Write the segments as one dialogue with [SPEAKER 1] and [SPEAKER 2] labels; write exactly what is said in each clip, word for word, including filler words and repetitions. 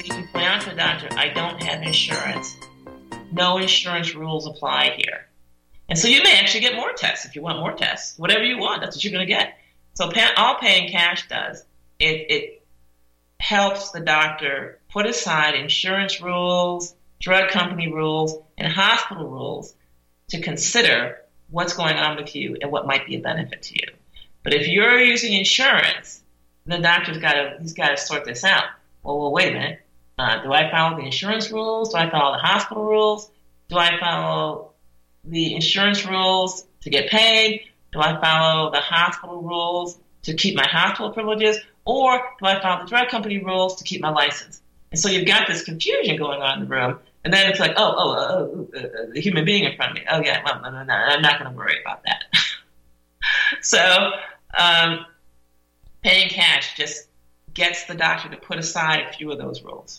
[SPEAKER 1] you can point out to the doctor, I don't have insurance. No insurance rules apply here. And so you may actually get more tests if you want more tests. Whatever you want, that's what you're going to get. So pay, all paying cash does, it, it helps the doctor put aside insurance rules, drug company rules, and hospital rules to consider what's going on with you and what might be a benefit to you. But if you're using insurance, the doctor's got to he's got to sort this out. Well, well wait a minute. Uh, do I follow the insurance rules? Do I follow the hospital rules? Do I follow the insurance rules to get paid? Do I follow the hospital rules to keep my hospital privileges? Or do I follow the drug company rules to keep my license? And so you've got this confusion going on in the room. And then it's like, oh, oh, oh, oh uh, the human being in front of me. Oh, yeah, well, no, no, no, I'm not going to worry about that. so um, paying cash just gets the doctor to put aside a few of those rules.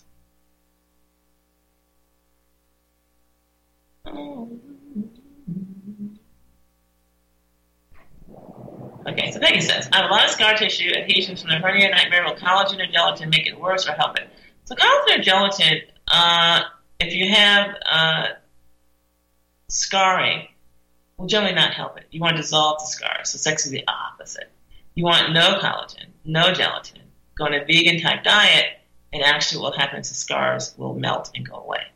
[SPEAKER 1] Okay, so Peggy says, I have a lot of scar tissue, adhesions from the hernia nightmare. Will collagen or gelatin make it worse or help it? So collagen or gelatin, uh, if you have uh, scarring, will generally not help it. You want to dissolve the scar, so sex is the opposite. You want no collagen, no gelatin. Go on a vegan-type diet, and actually what happens is scars will melt and go away.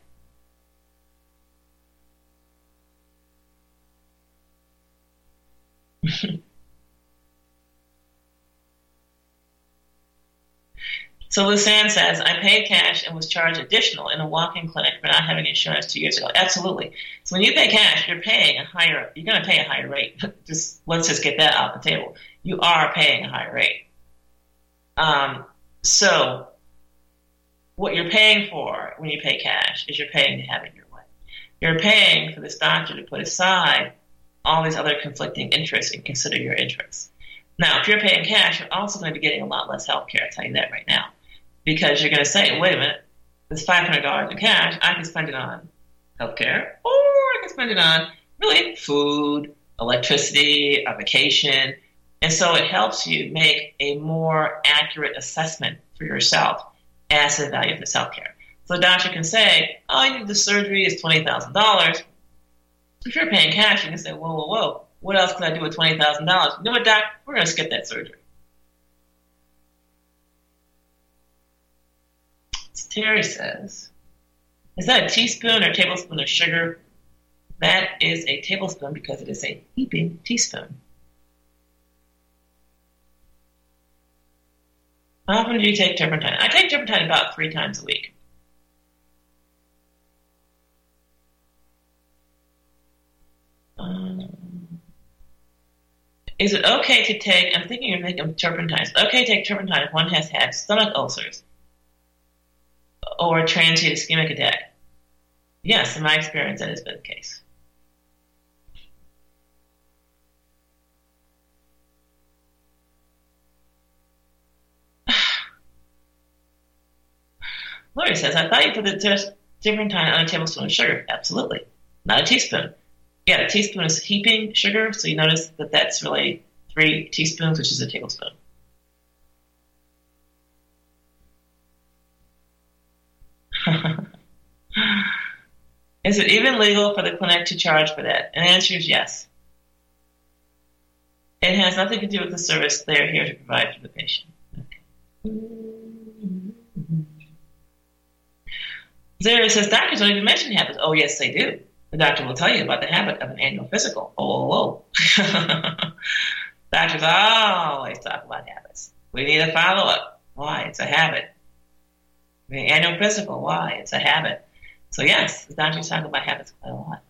[SPEAKER 1] So Lusanne says, I paid cash and was charged additional in a walk-in clinic for not having insurance two years ago. Absolutely. So when you pay cash, you're paying a higher, you're going to pay a higher rate. just Let's just get that off the table. You are paying a higher rate. Um, so what you're paying for when you pay cash is you're paying to have it your way. You're paying for this doctor to put aside all these other conflicting interests and consider your interests. Now, if you're paying cash, you're also going to be getting a lot less health care, I'll tell you that right now. Because you're going to say, wait a minute, this five hundred dollars in cash, I can spend it on health care, or I can spend it on, really, food, electricity, a vacation. And so it helps you make a more accurate assessment for yourself as to the value of this health care. So the doctor can say, oh, I need the surgery is twenty thousand dollars. If you're paying cash, you can say, whoa, whoa, whoa, what else can I do with twenty thousand dollars? You know what, doc? We're going to skip that surgery. Terry says, is that a teaspoon or tablespoon of sugar? That is a tablespoon because it is a heaping teaspoon. How often do you take turpentine? I take turpentine about three times a week. Um, is it okay to take, I'm thinking of making turpentine. Is it okay to take turpentine if one has had stomach ulcers or transient ischemic attack? Yes, in my experience, that has been the case. Lori says, I thought you put the turpentine on a tablespoon of sugar. Absolutely. Not a teaspoon. Yeah, a teaspoon is heaping sugar, so you notice that that's really three teaspoons, which is a tablespoon. Is it even legal for the clinic to charge for that? And the answer is yes. It has nothing to do with the service they're here to provide for the patient. Okay. Zara says, doctors don't even mention habits. Oh, yes, they do. The doctor will tell you about the habit of an annual physical. Oh, whoa, whoa. Doctors always talk about habits. We need a follow-up. Why? It's a habit. The annual physical. Why? It's a habit. So, yes, the doctors talk about habits quite a lot.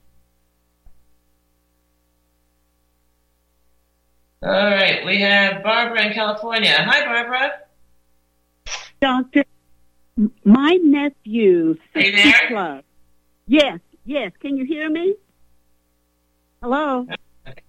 [SPEAKER 1] All right, we have Barbara in California. Hi, Barbara.
[SPEAKER 2] Doctor, my nephew,
[SPEAKER 1] Are you there?
[SPEAKER 2] plus. Yes, yes. Can you hear me? Hello?
[SPEAKER 1] Okay.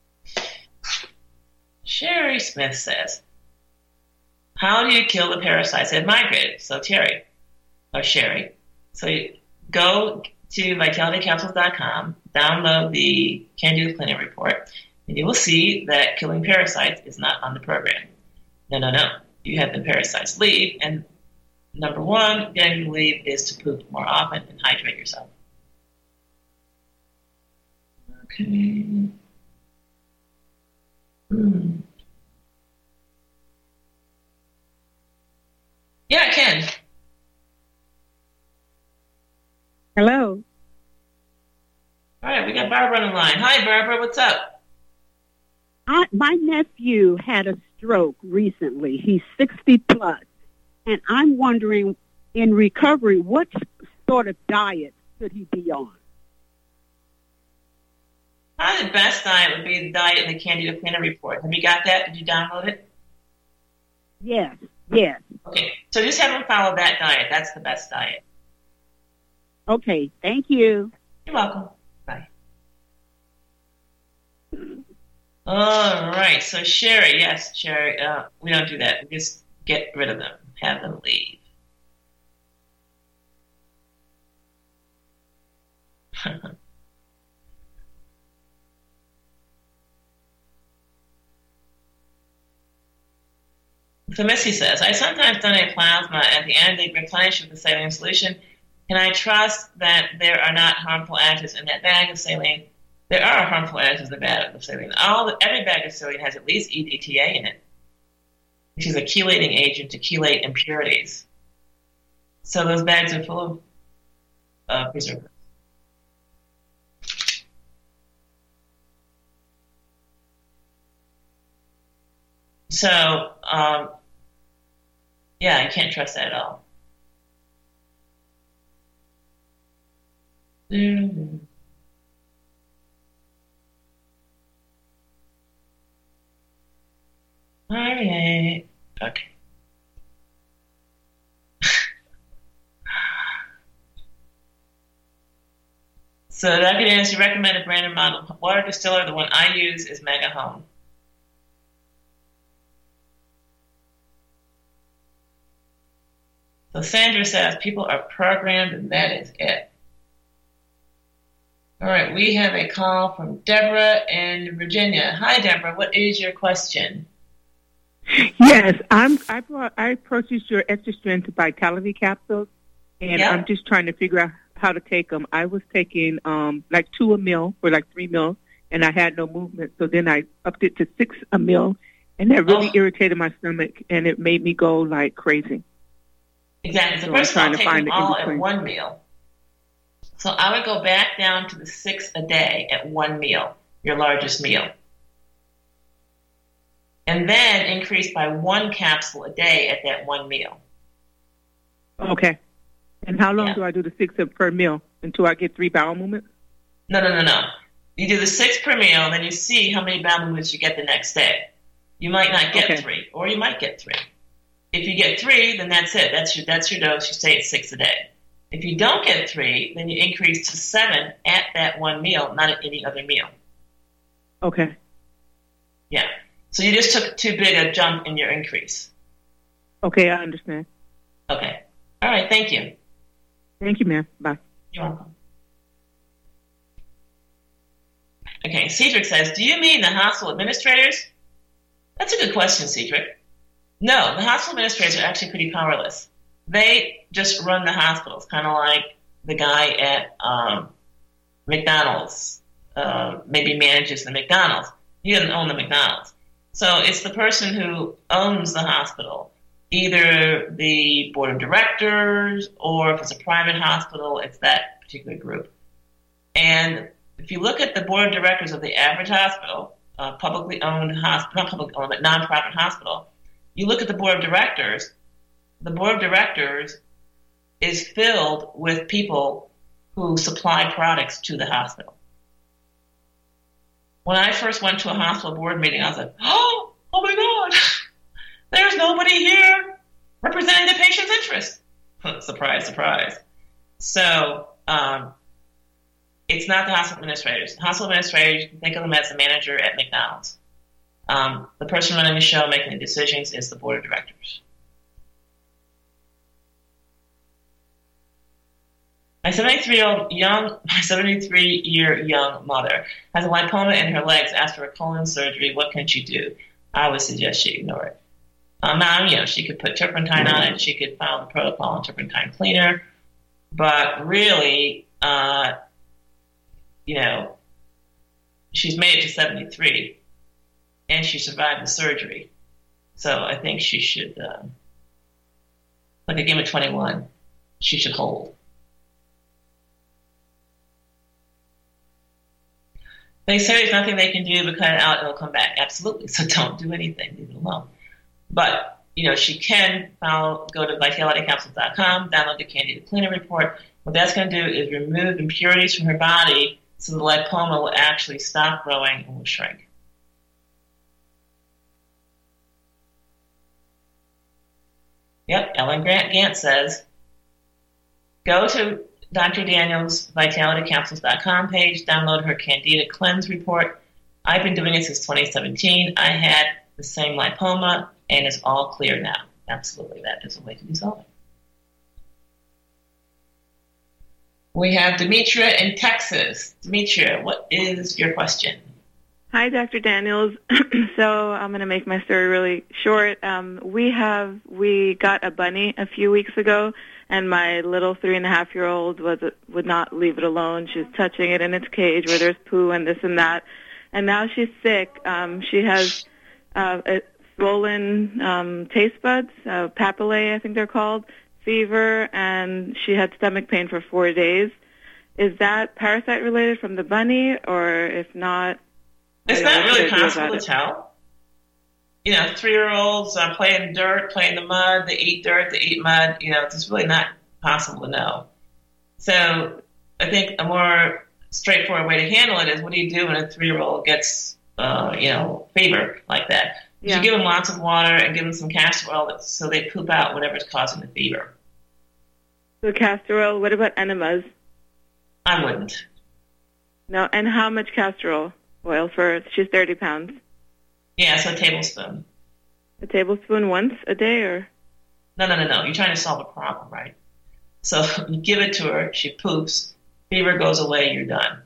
[SPEAKER 1] Sherry Smith says, how do you kill the parasites that migrated? So Terry, or Sherry, so you go to vitality capsules dot com, download the Can-Do Clinic report, and you will see that killing parasites is not on the program. No, no, no. You have the parasites leave, and number one, getting to leave is to poop more often and hydrate yourself. Okay. Hmm. Yeah, I can.
[SPEAKER 2] Hello.
[SPEAKER 1] All right, we got Barbara on the line. Hi, Barbara. What's up?
[SPEAKER 2] I, my nephew had a stroke recently. He's sixty plus. And I'm wondering, in recovery, what sort of diet should he be on?
[SPEAKER 1] Probably the best diet would be the diet in the Candida Planner report. Have you got that? Did you download it?
[SPEAKER 2] Yes, yes.
[SPEAKER 1] Okay, so just have him follow that diet. That's the best diet.
[SPEAKER 2] Okay, thank you.
[SPEAKER 1] You're welcome. Bye. All right, so Sherry, yes, Sherry, uh, we don't do that. We just get rid of them, have them leave. So Missy says, I sometimes donate plasma. At the end, they replenish with the saline solution. Can I trust that there are not harmful additives in that bag of saline? There are harmful additives in the bag of saline. All the, every bag of saline has at least E D T A in it, which is a chelating agent to chelate impurities. So those bags are full of uh, preservatives. So, um, yeah, I can't trust that at all. Mm-hmm. All right. Okay. So, Doctor Dennis, you recommend a branded model water distiller. The one I use is Mega Home. So Sandra says people are programmed, and that is it. All right, we have a call from Deborah in Virginia. Hi, Deborah. What is your question?
[SPEAKER 3] Yes, I'm. I brought. I purchased your extra strength vitality capsules, and
[SPEAKER 1] Yeah.
[SPEAKER 3] I'm just trying to figure out how to take them. I was taking um like two a meal for like three meals, and I had no movement. So then I upped it to six a meal, and that really
[SPEAKER 1] Oh.
[SPEAKER 3] irritated my stomach, and it made me go like crazy.
[SPEAKER 1] Exactly. So
[SPEAKER 3] So
[SPEAKER 1] first of
[SPEAKER 3] I'm
[SPEAKER 1] all,
[SPEAKER 3] trying to
[SPEAKER 1] take
[SPEAKER 3] find
[SPEAKER 1] them
[SPEAKER 3] the
[SPEAKER 1] all at
[SPEAKER 3] in-between.
[SPEAKER 1] one meal. So I would go back down to the six a day at one meal, your largest meal. And then increase by one capsule a day at that one meal.
[SPEAKER 3] Okay. And how long
[SPEAKER 1] Yeah.
[SPEAKER 3] do I do the six per meal until I get three bowel movements?
[SPEAKER 1] No, no, no, no. You do the six per meal, and then you see how many bowel movements you get the next day. You might not get
[SPEAKER 3] Okay.
[SPEAKER 1] three, or you might get three. If you get three, then that's it. That's your that's your dose. You stay at six a day. If you don't get three, then you increase to seven at that one meal, not at any other meal.
[SPEAKER 3] Okay.
[SPEAKER 1] Yeah. So you just took too big a jump in your increase.
[SPEAKER 3] Okay, I understand.
[SPEAKER 1] Okay. All right. Thank you.
[SPEAKER 3] Thank you, ma'am. Bye.
[SPEAKER 1] You're welcome. Okay. Cedric says, do you mean the hospital administrators? That's a good question, Cedric. No, the hospital administrators are actually pretty powerless. They just run the hospitals, kind of like the guy at um, McDonald's, uh, maybe manages the McDonald's. He doesn't own the McDonald's. So it's the person who owns the hospital, either the board of directors, or if it's a private hospital, it's that particular group. And if you look at the board of directors of the average hospital, uh, publicly owned hospital, not publicly owned, but nonprofit hospital, you look at the board of directors, the board of directors is filled with people who supply products to the hospital. When I first went to a hospital board meeting, I was like, oh, oh my God, there's nobody here representing the patient's interest. Surprise, surprise. So um, it's not the hospital administrators. The hospital administrators, you can think of them as the manager at McDonald's. Um, the person running the show, making the decisions, is the board of directors. My seventy-three-year-old young, my seventy-three-year young mother has a lipoma in her legs after a colon surgery. What can she do? I would suggest she ignore it. Um, now, you know, she could put turpentine on it. She could follow the protocol on turpentine cleaner. But really, uh, you know, she's made it to seventy-three, and she survived the surgery. So I think she should, uh, like a game of twenty-one, she should hold. They say there's nothing they can do but cut it out and it'll come back. Absolutely. So don't do anything. Leave it alone. But, you know, she can follow, go to vitality capsules dot com, download the Candida Cleaner Report. What that's going to do is remove impurities from her body so the lipoma will actually stop growing and will shrink. Yep, Ellen Grant Gant says, go to Doctor Daniels' vitality capsules dot com page, download her Candida Cleanse Report. I've been doing it since twenty seventeen. I had the same lipoma, and it's all clear now. Absolutely, that is a way to resolve it. We have Demetria in Texas. Demetria, what is your question?
[SPEAKER 4] Hi, Doctor Daniels. So I'm going to make my story really short. Um, we have we got a bunny a few weeks ago, and my little three and a half year old was would not leave it alone. She's touching it in its cage where there's poo and this and that, and now she's sick. Um, she has uh, a swollen um, taste buds, uh, papillae, I think they're called, fever, and she had stomach pain for four days. Is that parasite related from the bunny, or if not?
[SPEAKER 1] It's not really possible to tell. You know, three-year-olds uh, play in dirt, play in the mud, they eat dirt, they eat mud. You know, it's just really not possible to know. So I think a more straightforward way to handle it is, what do you do when a three-year-old gets, uh, you know, fever like that? Yeah. You give them lots of water and give them some castor oil so they poop out whatever's causing the fever.
[SPEAKER 4] So castor oil, what about enemas?
[SPEAKER 1] I wouldn't.
[SPEAKER 4] No, and how much castor oil? Oil for, she's thirty pounds.
[SPEAKER 1] Yeah, so a tablespoon.
[SPEAKER 4] A tablespoon once a day, or?
[SPEAKER 1] No, no, no, no. You're trying to solve a problem, right? So you give it to her, she poops, fever goes away, you're done.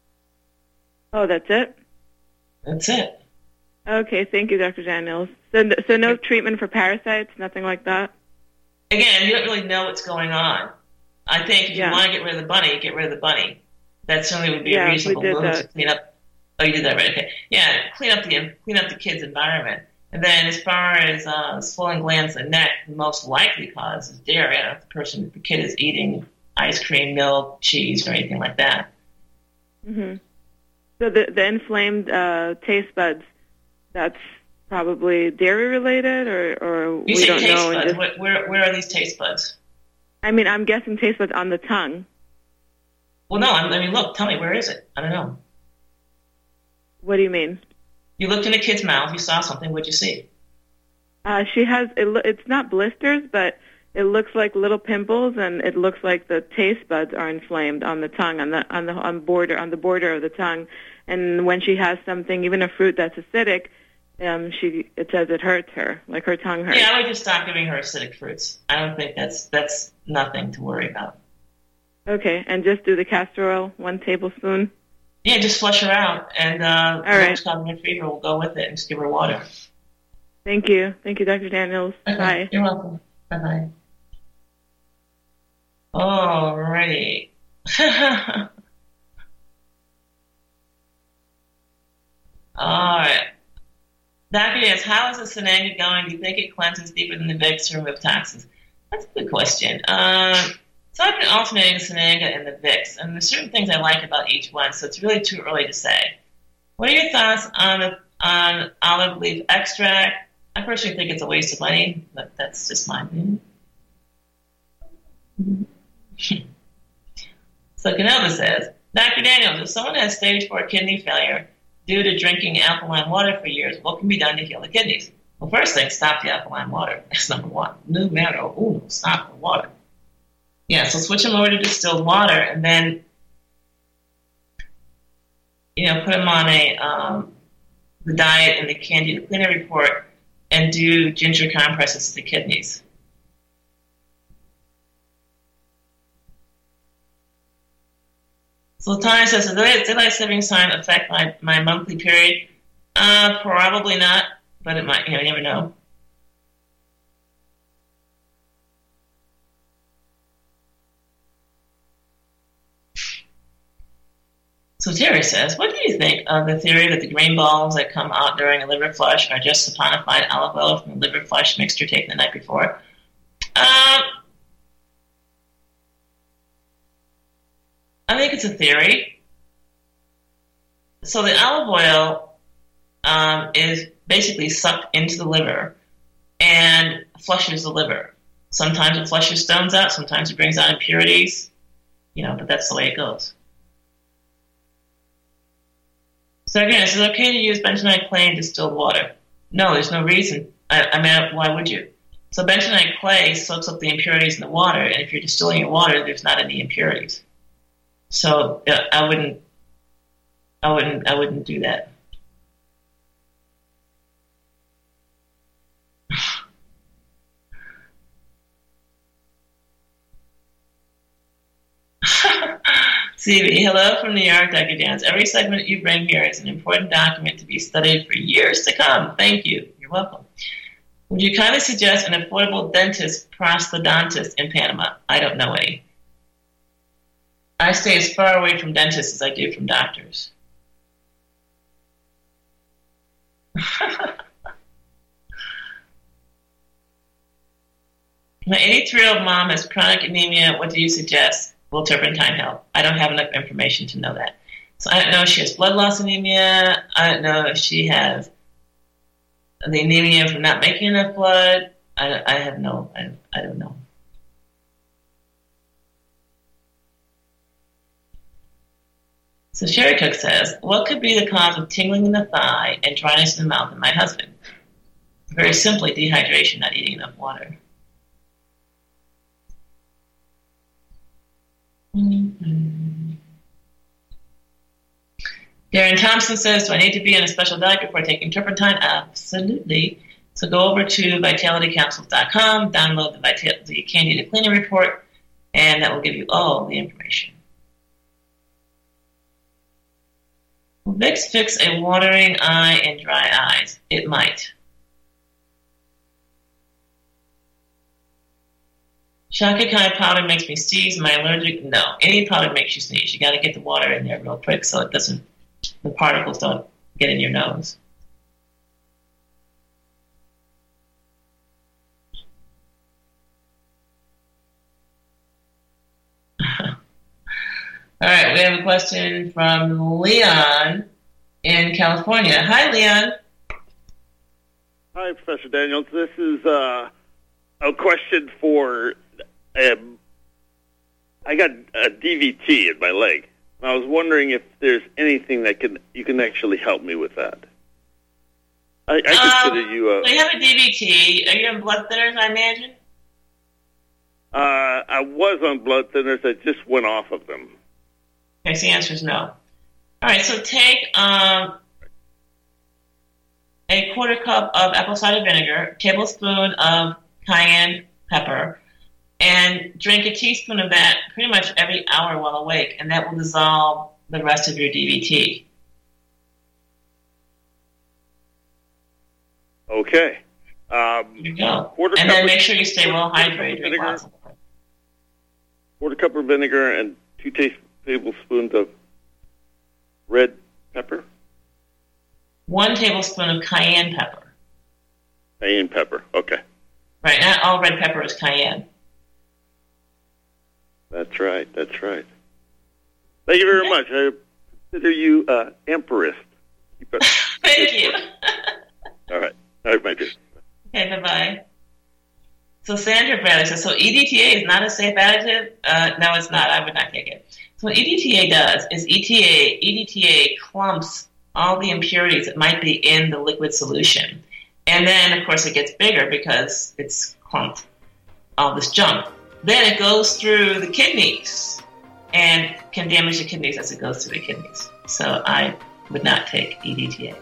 [SPEAKER 4] Oh, that's it?
[SPEAKER 1] That's it.
[SPEAKER 4] Okay, thank you, Doctor Daniels. So, so no treatment for parasites, nothing like that?
[SPEAKER 1] Again, you don't really know what's going on. I think if yeah. you want to get rid of the bunny, get rid of the bunny. That certainly would be
[SPEAKER 4] yeah,
[SPEAKER 1] a reasonable
[SPEAKER 4] we did
[SPEAKER 1] move
[SPEAKER 4] that.
[SPEAKER 1] to clean up. Oh, you did that, right? Okay. Yeah, clean up the clean up the kid's environment. And then as far as uh, swollen glands in the neck, the most likely cause is diarrhea. If the person, the kid is eating ice cream, milk, cheese, or anything like that.
[SPEAKER 4] Mm-hmm. So the, the inflamed uh, taste buds, that's probably dairy related, or, or
[SPEAKER 1] you
[SPEAKER 4] we
[SPEAKER 1] say
[SPEAKER 4] don't
[SPEAKER 1] taste
[SPEAKER 4] know.
[SPEAKER 1] Buds.
[SPEAKER 4] Just,
[SPEAKER 1] where, where, where are these taste buds?
[SPEAKER 4] I mean, I'm guessing taste buds on the tongue.
[SPEAKER 1] Well, no, I mean, look, tell me, where is it? I don't know.
[SPEAKER 4] What do you mean?
[SPEAKER 1] You looked in a kid's mouth, you saw something, what'd you see?
[SPEAKER 4] Uh, she has, it, it's not blisters, but it looks like little pimples, and it looks like the taste buds are inflamed on the tongue, on the on the on border on the border of the tongue. And when she has something, even a fruit that's acidic, um, she it says it hurts her, like her tongue hurts.
[SPEAKER 1] Yeah, I would just stop giving her acidic fruits. I don't think that's that's nothing to worry about.
[SPEAKER 4] Okay, and just do the castor oil, one tablespoon.
[SPEAKER 1] Yeah, just flush her out, and uh,
[SPEAKER 4] All right.
[SPEAKER 1] the fever will go with it, and just give her water.
[SPEAKER 4] Thank you. Thank you, Doctor Daniels.
[SPEAKER 1] Okay.
[SPEAKER 4] Bye.
[SPEAKER 1] You're welcome. Bye-bye. All righty. All right. Doctor asks, how is the Sananga going? Do you think it cleanses deeper than the Vicks to remove toxins? That's a good question. Um, so I've been alternating Sananga and the Vicks, and there's certain things I like about each one, so it's really too early to say. What are your thoughts on on olive leaf extract? I personally think it's a waste of money, but that's just my opinion. So Canova says, Doctor Daniels, if someone has stage four kidney failure due to drinking alkaline water for years, what can be done to heal the kidneys? Well, first thing, stop the alkaline water. That's number one. Numero uno, stop the water. Yeah, so switch them over to distilled water, and then, you know, put them on a um, the diet in the Candida Cleaner Report, and do ginger compresses to the kidneys. So Tanya says, does daylight saving time affect my, my monthly period? Uh, probably not, but it might. You know, you never know. So Terry says, what do you think of the theory that the green balls that come out during a liver flush are just saponified olive oil from the liver flush mixture taken the night before? Um, I think it's a theory. So the olive oil um, is basically sucked into the liver and flushes the liver. Sometimes it flushes stones out, sometimes it brings out impurities, you know, but that's the way it goes. So again, is it okay to use bentonite clay in distilled water? No, there's no reason. I, I mean, why would you? So bentonite clay soaks up the impurities in the water, and if you're distilling your water, there's not any impurities. So uh, I wouldn't, I wouldn't, I wouldn't do that. C B, hello from New York, Doctor Dance. Every segment you bring here is an important document to be studied for years to come. Thank you. You're welcome. Would you kindly suggest an affordable dentist prosthodontist in Panama? I don't know any. I stay as far away from dentists as I do from doctors. My eighty-three-year-old mom has chronic anemia. What do you suggest? Will turpentine help? I don't have enough information to know that. So I don't know if she has blood loss anemia. I don't know if she has the anemia from not making enough blood. I, I have no, I, I don't know. So Sherry Cook says, what could be the cause of tingling in the thigh and dryness in the mouth in my husband? Very simply, dehydration, not eating enough water. Mm-hmm. Darren Thompson says, do I need to be on a special diet before taking turpentine? Absolutely. So go over to vitality capsules dot com, download the, Vital- the Candida Cleaning Report, and that will give you all the information. Will Vicks fix a watering eye and dry eyes? It might. Shakakai powder makes me sneeze. Am I allergic? No. Any powder makes you sneeze. You got to get the water in there real quick so it doesn't, the particles don't get in your nose. All right, we have a question from Leon in California. Hi, Leon.
[SPEAKER 5] Hi, Professor Daniels. This is uh, a question for... Um, I got a D V T in my leg. I was wondering if there's anything that can you can actually help me with that. I, I consider um, you a...
[SPEAKER 1] So you have a D V T. Are you on blood thinners, I imagine?
[SPEAKER 5] Uh, I was on blood thinners. I just went off of them.
[SPEAKER 1] Okay, so the answer is no. All right, so take um, a quarter cup of apple cider vinegar, a tablespoon of cayenne pepper, and drink a teaspoon of that pretty much every hour while awake, and that will dissolve the rest of your D V T.
[SPEAKER 5] Okay. Um,
[SPEAKER 1] there you go. And then make sure you stay well hydrated.
[SPEAKER 5] Vinegar, quarter cup of vinegar and two taste, tablespoons of red pepper.
[SPEAKER 1] One tablespoon of cayenne pepper.
[SPEAKER 5] Cayenne pepper. Okay.
[SPEAKER 1] Right. Not all red pepper is cayenne.
[SPEAKER 5] That's right. That's right. Thank you very much. I consider you uh, empress.
[SPEAKER 1] Thank you.
[SPEAKER 5] All right. All right, my dear.
[SPEAKER 1] Okay, bye-bye. So Sandra Bradley says, so E D T A is not a safe additive? Uh, no, it's not. I would not take it. So what E D T A does is E T A, E D T A clumps all the impurities that might be in the liquid solution. And then, of course, it gets bigger because it's clumped all this junk. Then it goes through the kidneys and can damage the kidneys as it goes through the kidneys. So I would not take E D T A.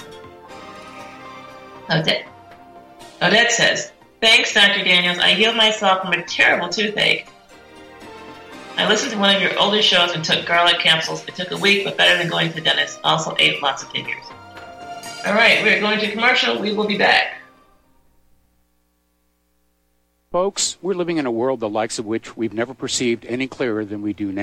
[SPEAKER 1] Odette. Odette says, thanks, Doctor Daniels. I healed myself from a terrible toothache. I listened to one of your older shows and took garlic capsules. It took a week, but better than going to the dentist. Also ate lots of figures. All right, we're going to commercial. We will be back.
[SPEAKER 6] Folks, we're living in a world the likes of which we've never perceived any clearer than we do now.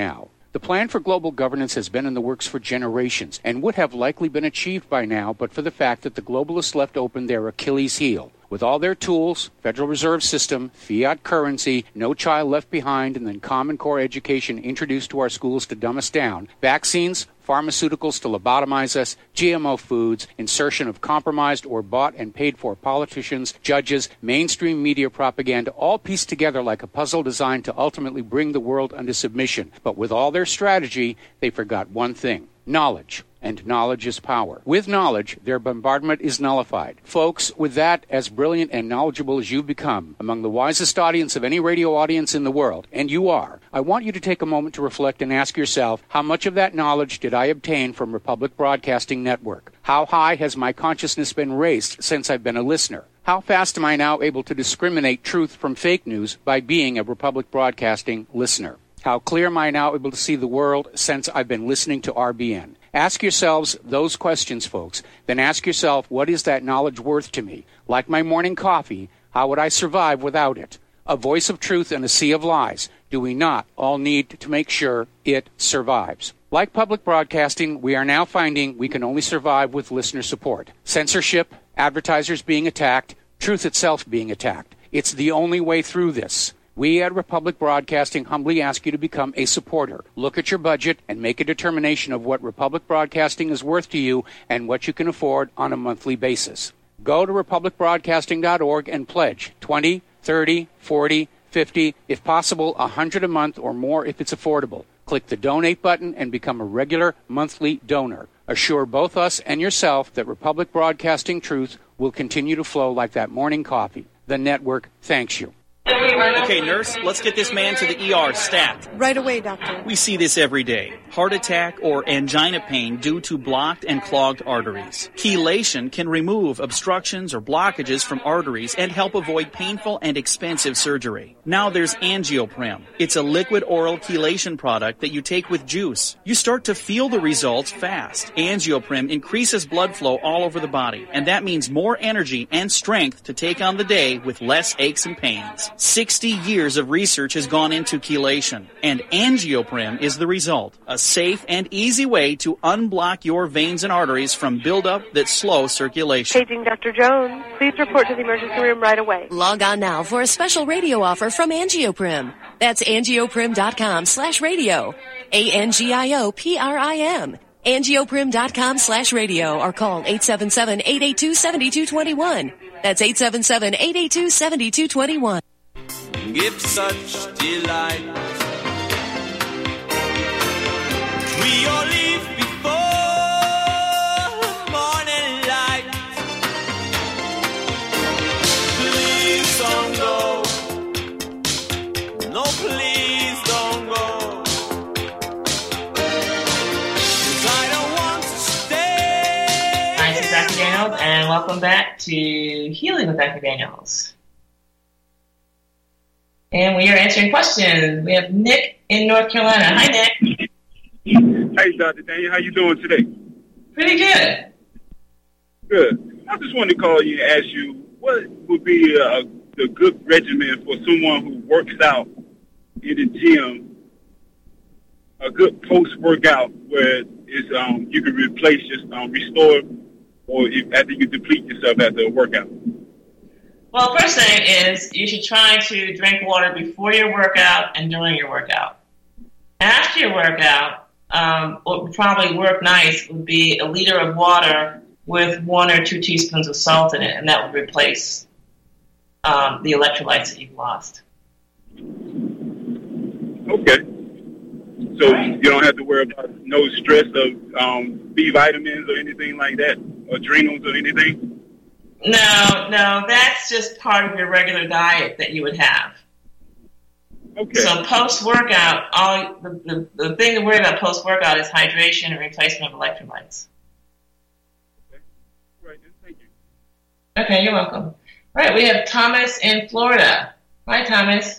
[SPEAKER 6] The plan for global governance has been in the works for generations and would have likely been achieved by now but for the fact that the globalists left open their Achilles heel. With all their tools, Federal Reserve System, fiat currency, no child left behind, and then Common Core education introduced to our schools to dumb us down, vaccines, pharmaceuticals to lobotomize us, G M O foods, insertion of compromised or bought and paid for politicians, judges, mainstream media propaganda, all pieced together like a puzzle designed to ultimately bring the world under submission. But with all their strategy, they forgot one thing: knowledge. And knowledge is power. With knowledge, their bombardment is nullified. Folks, with that, as brilliant and knowledgeable as you've become, among the wisest audience of any radio audience in the world, and you are, I want you to take a moment to reflect and ask yourself, how much of that knowledge did I obtain from Republic Broadcasting Network? How high has my consciousness been raised since I've been a listener? How fast am I now able to discriminate truth from fake news by being a Republic Broadcasting listener? How clear am I now able to see the world since I've been listening to R B N? Ask yourselves those questions, folks. Then ask yourself, what is that knowledge worth to me? Like my morning coffee, how would I survive without it? A voice of truth in a sea of lies. Do we not all need to make sure it survives? Like public broadcasting, we are now finding we can only survive with listener support. Censorship, advertisers being attacked, truth itself being attacked. It's the only way through this. We at Republic Broadcasting humbly ask you to become a supporter. Look at your budget and make a determination of what Republic Broadcasting is worth to you and what you can afford on a monthly basis. Go to republic broadcasting dot org and pledge twenty, thirty, forty, fifty, if possible, one hundred a month or more if it's affordable. Click the donate button and become a regular monthly donor. Assure both us and yourself that Republic Broadcasting truth will continue to flow like that morning coffee. The network thanks you.
[SPEAKER 7] Okay, nurse, let's get this man to the E R stat.
[SPEAKER 8] Right away, doctor.
[SPEAKER 7] We see this every day. Heart attack or angina pain due to blocked and clogged arteries. Chelation can remove obstructions or blockages from arteries and help avoid painful and expensive surgery. Now there's Angioprim. It's a liquid oral chelation product that you take with juice. You start to feel the results fast. Angioprim increases blood flow all over the body, and that means more energy and strength to take on the day with less aches and pains. sixty years of research has gone into chelation, and Angioprim is the result. A safe and easy way to unblock your veins and arteries from buildup that slow circulation.
[SPEAKER 9] Paging Doctor Jones. Please report to the emergency room right away.
[SPEAKER 10] Log on now for a special radio offer from Angioprim. That's angioprim.com slash radio. A N G I O P R I M. angioprim.com slash radio or call eight seven seven, eight eight two, seven two two one. That's eight seven seven, eight eight two, seven two two one.
[SPEAKER 11] Give such delight. We all leave before morning light. Please don't go. No, please don't go. 'Cause I don't want to stay.
[SPEAKER 1] Hi, this is Doctor Daniels, and welcome back to Healing with Doctor Daniels. And we are answering questions. We have Nick in North Carolina. Hi, Nick.
[SPEAKER 12] Hey, Doctor Daniel. How you doing today?
[SPEAKER 1] Pretty good.
[SPEAKER 12] Good. I just wanted to call you and ask you, what would be a, a good regimen for someone who works out in the gym, a good post-workout where it's, um, you can replace, just um, restore, or if, after you deplete yourself after a workout?
[SPEAKER 1] Well, first thing is you should try to drink water before your workout and during your workout. After your workout, um, what would probably work nice would be a liter of water with one or two teaspoons of salt in it, and that would replace um, the electrolytes that you've lost.
[SPEAKER 12] Okay. So right. You don't have to worry about no stress of um, B vitamins or anything like that, or adrenals or anything?
[SPEAKER 1] No, no, that's just part of your regular diet that you would have.
[SPEAKER 12] Okay.
[SPEAKER 1] So post-workout, all the, the, the thing to worry about post-workout is hydration and replacement of electrolytes.
[SPEAKER 12] Okay. Right, then, thank you.
[SPEAKER 1] Okay, you're welcome. All right, we have Thomas in Florida. Hi, Thomas.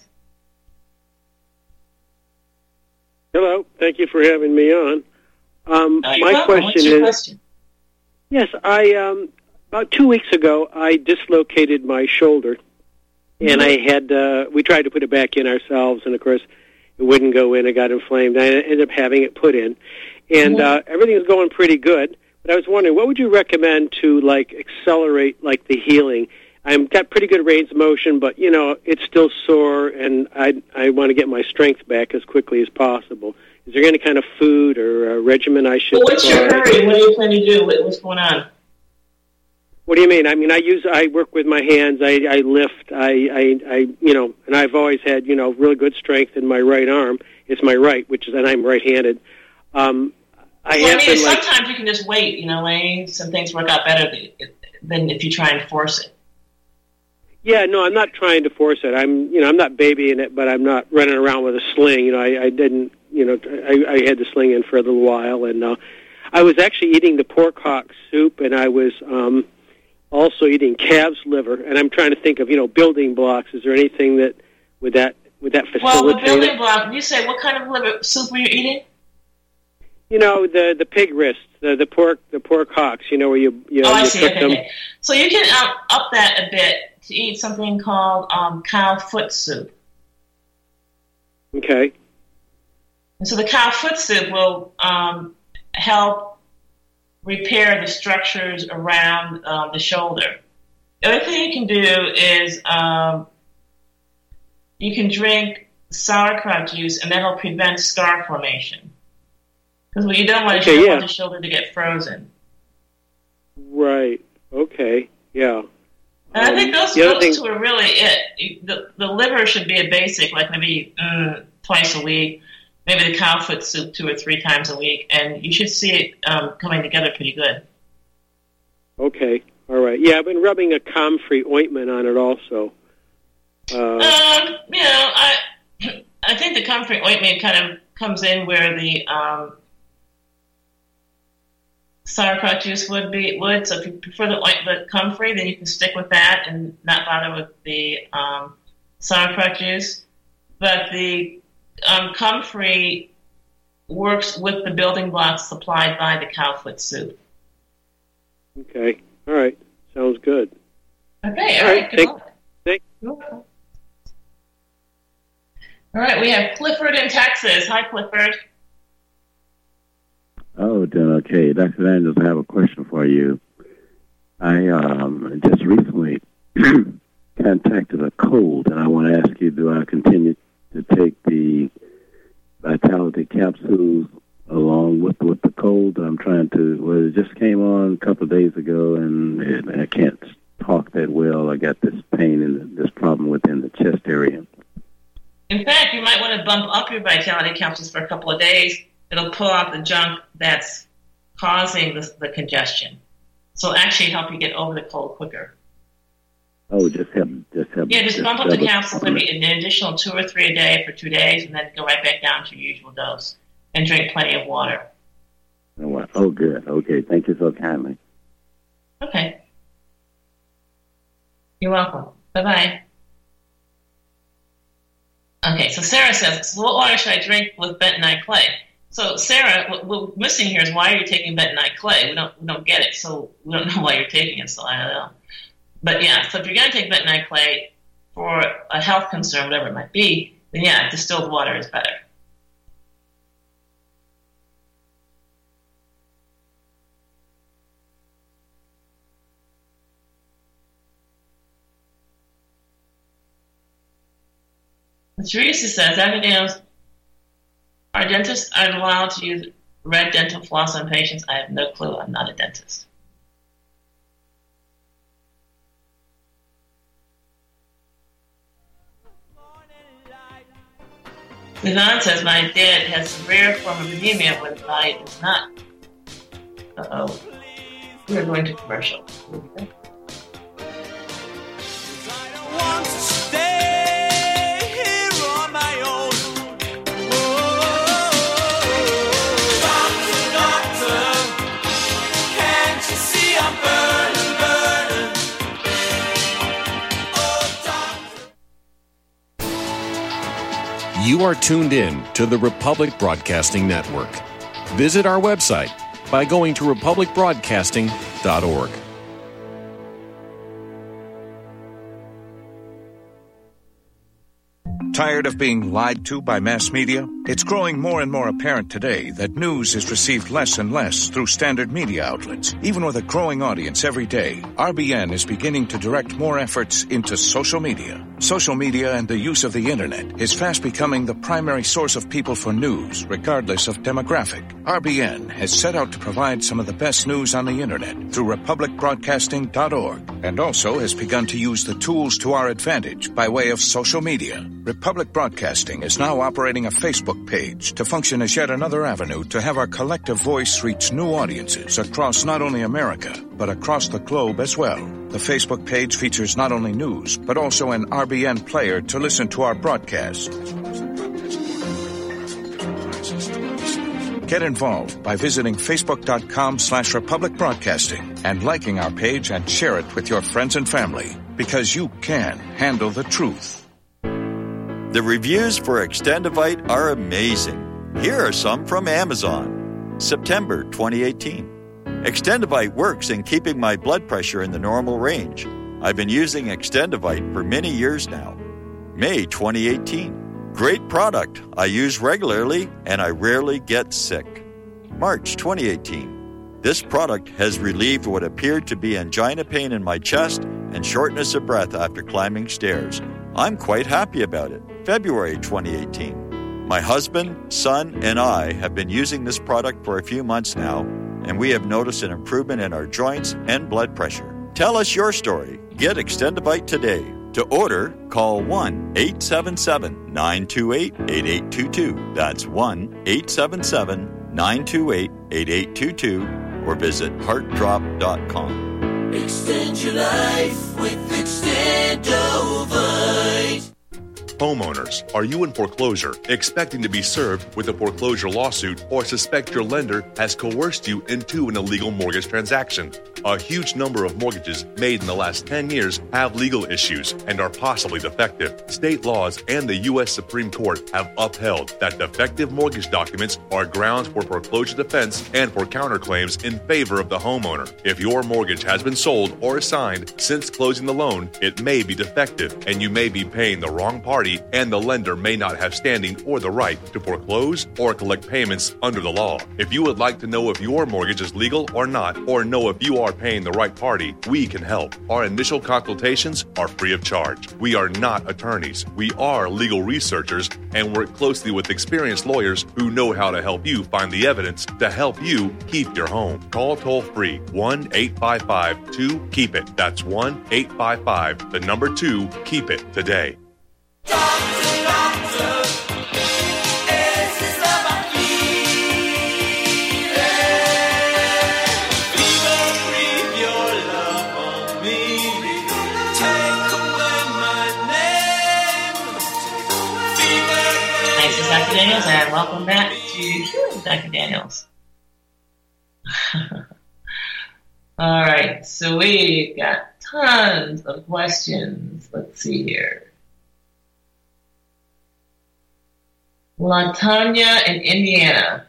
[SPEAKER 13] Hello. Thank you for having me on. Um,
[SPEAKER 1] uh,
[SPEAKER 13] my
[SPEAKER 1] welcome.
[SPEAKER 13] question
[SPEAKER 1] What's your
[SPEAKER 13] is,
[SPEAKER 1] question?
[SPEAKER 13] Yes, I um, about two weeks ago I dislocated my shoulder, mm-hmm. and I had uh, we tried to put it back in ourselves, and of course it wouldn't go in. It got inflamed. I ended up having it put in, and
[SPEAKER 1] Mm-hmm.
[SPEAKER 13] uh, everything was going pretty good. But I was wondering, what would you recommend to like accelerate like the healing? I've got pretty good range of motion, but you know it's still sore, and I I want to get my strength back as quickly as possible. Is there any kind of food or uh, regimen I should?
[SPEAKER 1] Well, what's your
[SPEAKER 13] try?
[SPEAKER 1] hurry? What do you plan to do? What- What's going on?
[SPEAKER 13] What do you mean? I mean, I use I work with my hands. I, I lift. I, I I you know, and I've always had you know really good strength in my right arm. It's my right, which is, and I'm right-handed. Um, I
[SPEAKER 1] well,
[SPEAKER 13] have
[SPEAKER 1] I mean,
[SPEAKER 13] been like.
[SPEAKER 1] sometimes you can just wait. You know, Wayne. Some things work out better than, than if you try and force it.
[SPEAKER 13] Yeah, no, I'm not trying to force it. I'm, you know, I'm not babying it, but I'm not running around with a sling. You know, I, I didn't, you know, I, I had the sling in for a little while, and uh, I was actually eating the pork hock soup, and I was um, also eating calf's liver. And I'm trying to think of, you know, building blocks. Is there anything that would that would that facilitate?
[SPEAKER 1] Well, the building
[SPEAKER 13] it?
[SPEAKER 1] block. You say what kind of liver soup were you eating?
[SPEAKER 13] You know, the the pig wrists, the the pork the pork hocks. You know, where you you,
[SPEAKER 1] oh,
[SPEAKER 13] you
[SPEAKER 1] I see.
[SPEAKER 13] cook
[SPEAKER 1] Okay,
[SPEAKER 13] them.
[SPEAKER 1] okay. So you can up, up that a bit to eat something called um, cow foot soup.
[SPEAKER 13] Okay.
[SPEAKER 1] And so the cow foot soup will um, help repair the structures around um, the shoulder. The other thing you can do is um, you can drink sauerkraut juice, and that'll prevent scar formation. Because what you don't want is
[SPEAKER 13] Okay,
[SPEAKER 1] you don't
[SPEAKER 13] yeah.
[SPEAKER 1] want the shoulder to get frozen.
[SPEAKER 13] Right. Okay. Yeah.
[SPEAKER 1] And I think
[SPEAKER 13] Um,
[SPEAKER 1] those,
[SPEAKER 13] the other
[SPEAKER 1] those
[SPEAKER 13] thing-
[SPEAKER 1] two are really it. The, the liver should be a basic, like maybe mm, twice a week, maybe the cow foot soup two or three times a week, and you should see it um, coming together pretty good.
[SPEAKER 13] Okay. All right. Yeah, I've been rubbing a comfrey ointment on it also. Uh,
[SPEAKER 1] Um, you know, I I think the comfrey ointment kind of comes in where the um, sauerkraut juice would be would. So if you prefer the oint- the comfrey, then you can stick with that and not bother with the um, sauerkraut juice. But the um, comfrey works with the building blocks supplied by the cow foot soup.
[SPEAKER 13] okay. All right. Sounds good.
[SPEAKER 1] Okay,
[SPEAKER 13] All
[SPEAKER 1] all
[SPEAKER 13] right,
[SPEAKER 1] right, good
[SPEAKER 13] thank-
[SPEAKER 1] luck.
[SPEAKER 13] thank-
[SPEAKER 1] You're welcome. All right, we have Clifford in Texas. Hi, Clifford.
[SPEAKER 8] Oh, then, okay. Doctor Daniels, I have a question for you. I um, just recently contacted a cold, and I want to ask you, do I continue to take the Vitality capsules along with with the cold? I'm trying to, well, it just came on a couple of days ago, and it, I can't talk that well. I got this pain and this problem within the chest area.
[SPEAKER 1] In fact, you might want to bump up your Vitality capsules for a couple of days. It'll pull out the junk that's causing the, the congestion. So it'll actually help you get over the cold quicker.
[SPEAKER 8] Oh, just help, just help.
[SPEAKER 1] Yeah, just bump up the
[SPEAKER 8] double-
[SPEAKER 1] capsules maybe an additional two or three a day for two days, and then go right back down to your usual dose. And drink plenty of water.
[SPEAKER 8] Oh, good. Okay, thank you so kindly.
[SPEAKER 1] Okay. You're welcome. Bye-bye. Okay, so Sarah says, so what water should I drink with bentonite clay? So Sarah, what we're missing here is why are you taking bentonite clay? We don't we don't get it, so we don't know why you're taking it, so I don't know. But yeah, so if you're going to take bentonite clay for a health concern, whatever it might be, then yeah, distilled water is better. Teresa says, Doctor Daniels, are dentists are allowed to use red dental floss on patients? I have no clue. I'm not a dentist. Yvonne says, my dad has a rare form of anemia when diet is not. Uh-oh. We're going to commercial.
[SPEAKER 11] Want to stay here on my own. Doctor, doctor, can't you see I'm burning, burning? Oh, doctor.
[SPEAKER 14] You are tuned in to the Republic Broadcasting Network. Visit our website by going to republic broadcasting dot org.
[SPEAKER 15] Tired of being lied to by mass media? It's growing more and more apparent today that news is received less and less through standard media outlets. Even with a growing audience every day, R B N is beginning to direct more efforts into social media. Social media and the use of the internet is fast becoming the primary source of people for news, regardless of demographic. R B N has set out to provide some of the best news on the internet through republic broadcasting dot org, and also has begun to use the tools to our advantage by way of social media. Republic Broadcasting is now operating a Facebook page to function as yet another avenue to have our collective voice reach new audiences across not only America, but across the globe as well. The Facebook page features not only news, but also an R B N player to listen to our broadcasts. Get involved by visiting facebook.com slash Republic Broadcasting and liking our page and share it with your friends and family, because you can handle the truth.
[SPEAKER 16] The reviews for Extendivite are amazing. Here are some from Amazon. September twenty eighteen. Extendivite works in keeping my blood pressure in the normal range. I've been using Extendivite for many years now. May twenty eighteen. Great product. I use regularly and I rarely get sick. March twenty eighteen. This product has relieved what appeared to be angina pain in my chest and shortness of breath after climbing stairs. I'm quite happy about it. February twenty eighteen. My husband, son, and I have been using this product for a few months now, and we have noticed an improvement in our joints and blood pressure. Tell us your story. Get Extendivite today. To order, call one eight seven seven, nine two eight, eight eight two two. That's one eight seven seven, nine two eight, eight eight two two, or visit heart drop dot com.
[SPEAKER 11] Extend your life with Extendovite.
[SPEAKER 17] Homeowners, are you in foreclosure, expecting to be served with a foreclosure lawsuit, or suspect your lender has coerced you into an illegal mortgage transaction? A huge number of mortgages made in the last ten years have legal issues and are possibly defective. State laws and the U S Supreme Court have upheld that defective mortgage documents are grounds for foreclosure defense and for counterclaims in favor of the homeowner. If your mortgage has been sold or assigned since closing the loan, it may be defective, and you may be paying the wrong party, and the lender may not have standing or the right to foreclose or collect payments under the law. If you would like to know if your mortgage is legal or not, or know if you are paying the right party, we can help. Our initial consultations are free of charge. We are not attorneys. We are legal researchers and work closely with experienced lawyers who know how to help you find the evidence to help you keep your home. Call toll free one eight five five two keep it. That's one eight five five, the number two, keep it today.
[SPEAKER 11] Doctor, doctor, es ist aber feeling. Fever, breathe your love on me. Take away my name. Fever.
[SPEAKER 1] Hi, this is Doctor Daniels, and welcome back to Doctor Daniels. All right, so we got tons of questions. Let's see here. LaTanya in Indiana.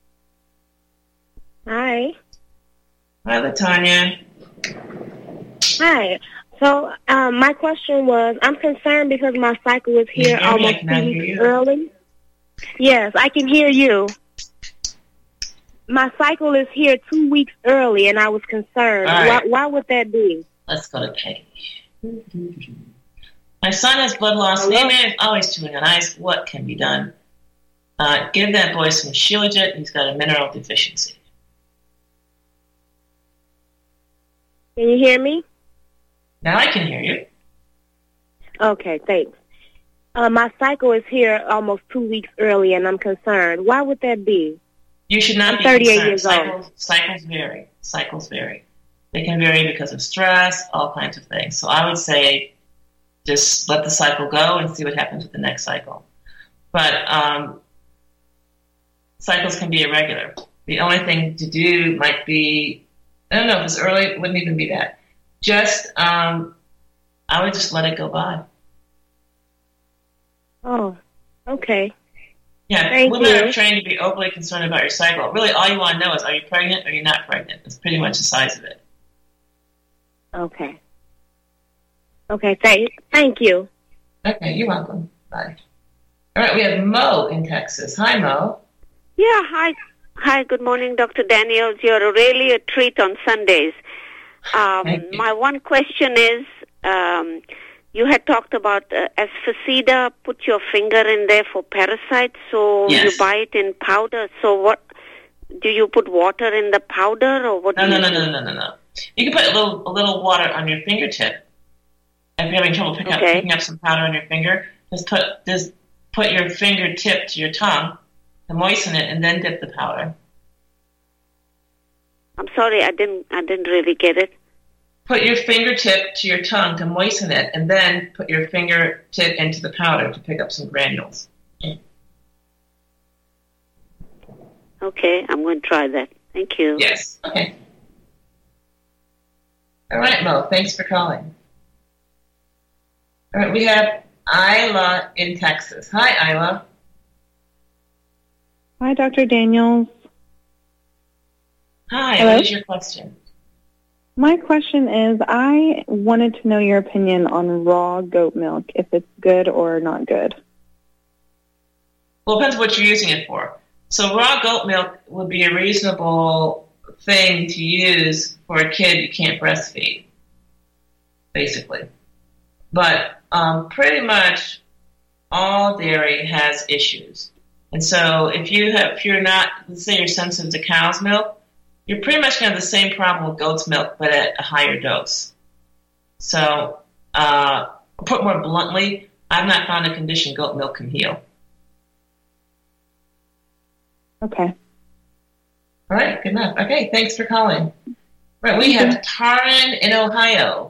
[SPEAKER 18] Hi.
[SPEAKER 1] Hi, LaTanya.
[SPEAKER 18] Hi. So um, my question was, I'm concerned because my cycle is here
[SPEAKER 1] Can you hear me?
[SPEAKER 18] almost
[SPEAKER 1] I
[SPEAKER 18] two
[SPEAKER 1] cannot hear
[SPEAKER 18] weeks
[SPEAKER 1] you.
[SPEAKER 18] early. Yes, I can hear you. My cycle is here two weeks early, and I was concerned.
[SPEAKER 1] All right.
[SPEAKER 18] Why, why would that be?
[SPEAKER 1] Let's go to page. My son has blood loss. Anemia is always too nice. What can be done? Uh, give that boy some Shilajit. He's got a mineral deficiency.
[SPEAKER 18] Can you hear me?
[SPEAKER 1] Now I can hear you.
[SPEAKER 18] Okay, thanks. Uh, my cycle is here almost two weeks early, and I'm concerned. Why would that be?
[SPEAKER 1] You should not
[SPEAKER 18] I'm
[SPEAKER 1] be
[SPEAKER 18] thirty-eight
[SPEAKER 1] concerned.
[SPEAKER 18] years
[SPEAKER 1] cycles,
[SPEAKER 18] old.
[SPEAKER 1] cycles vary. Cycles vary. They can vary because of stress, all kinds of things. So I would say just let the cycle go and see what happens with the next cycle. But um, cycles can be irregular. The only thing to do might be, I don't know, if it's early, it wouldn't even be that. Just, um, I would just let it go by.
[SPEAKER 18] Oh, okay.
[SPEAKER 1] Yeah,
[SPEAKER 18] Thank
[SPEAKER 1] women
[SPEAKER 18] you.
[SPEAKER 1] are trained to be overly concerned about your cycle. Really, all you want to know is, are you pregnant or you're not pregnant? That's pretty much the size of it.
[SPEAKER 18] Okay. Okay, thank, thank you.
[SPEAKER 1] Okay, you're welcome. Bye. All right, we have Mo in Texas. Hi, Mo.
[SPEAKER 19] Yeah, hi. Hi, good morning, Doctor Daniels. You're really a treat on Sundays. Um, my one question is, um, you had talked about uh, Asphacida, put your finger in there for parasites, so
[SPEAKER 1] Yes.
[SPEAKER 19] you buy it in powder. So what, do you put water in the powder, or what
[SPEAKER 1] No,
[SPEAKER 19] do
[SPEAKER 1] no,
[SPEAKER 19] you
[SPEAKER 1] no,
[SPEAKER 19] do?
[SPEAKER 1] no, no, no, no. You can put a little, a little water on your fingertip. If you're having trouble pick up,
[SPEAKER 19] Okay.
[SPEAKER 1] picking up some powder on your finger, just put just put your fingertip to your tongue to moisten it, and then dip the powder.
[SPEAKER 19] I'm sorry, I didn't, I didn't really get it.
[SPEAKER 1] Put your fingertip to your tongue to moisten it, and then put your fingertip into the powder to pick up some granules.
[SPEAKER 19] Okay, I'm going to try that. Thank you.
[SPEAKER 1] Yes. Okay. All right, Mo. Thanks for calling. All right, we have Isla in Texas. Hi, Isla.
[SPEAKER 20] Hi, Doctor Daniels.
[SPEAKER 1] Hi.
[SPEAKER 20] Hello?
[SPEAKER 1] What is your question?
[SPEAKER 20] My question is, I wanted to know your opinion on raw goat milk, if it's good or not good.
[SPEAKER 1] Well, it depends what you're using it for. So raw goat milk would be a reasonable thing to use for a kid you can't breastfeed, basically. But um, pretty much all dairy has issues. And so if you have, if you're not, let's say you're sensitive to cow's milk, you're pretty much going to have the same problem with goat's milk, but at a higher dose. So, uh, put more bluntly, I've not found a condition goat milk can heal.
[SPEAKER 20] Okay.
[SPEAKER 1] All right, good enough. Okay, thanks for calling. Right, we have Taryn in Ohio.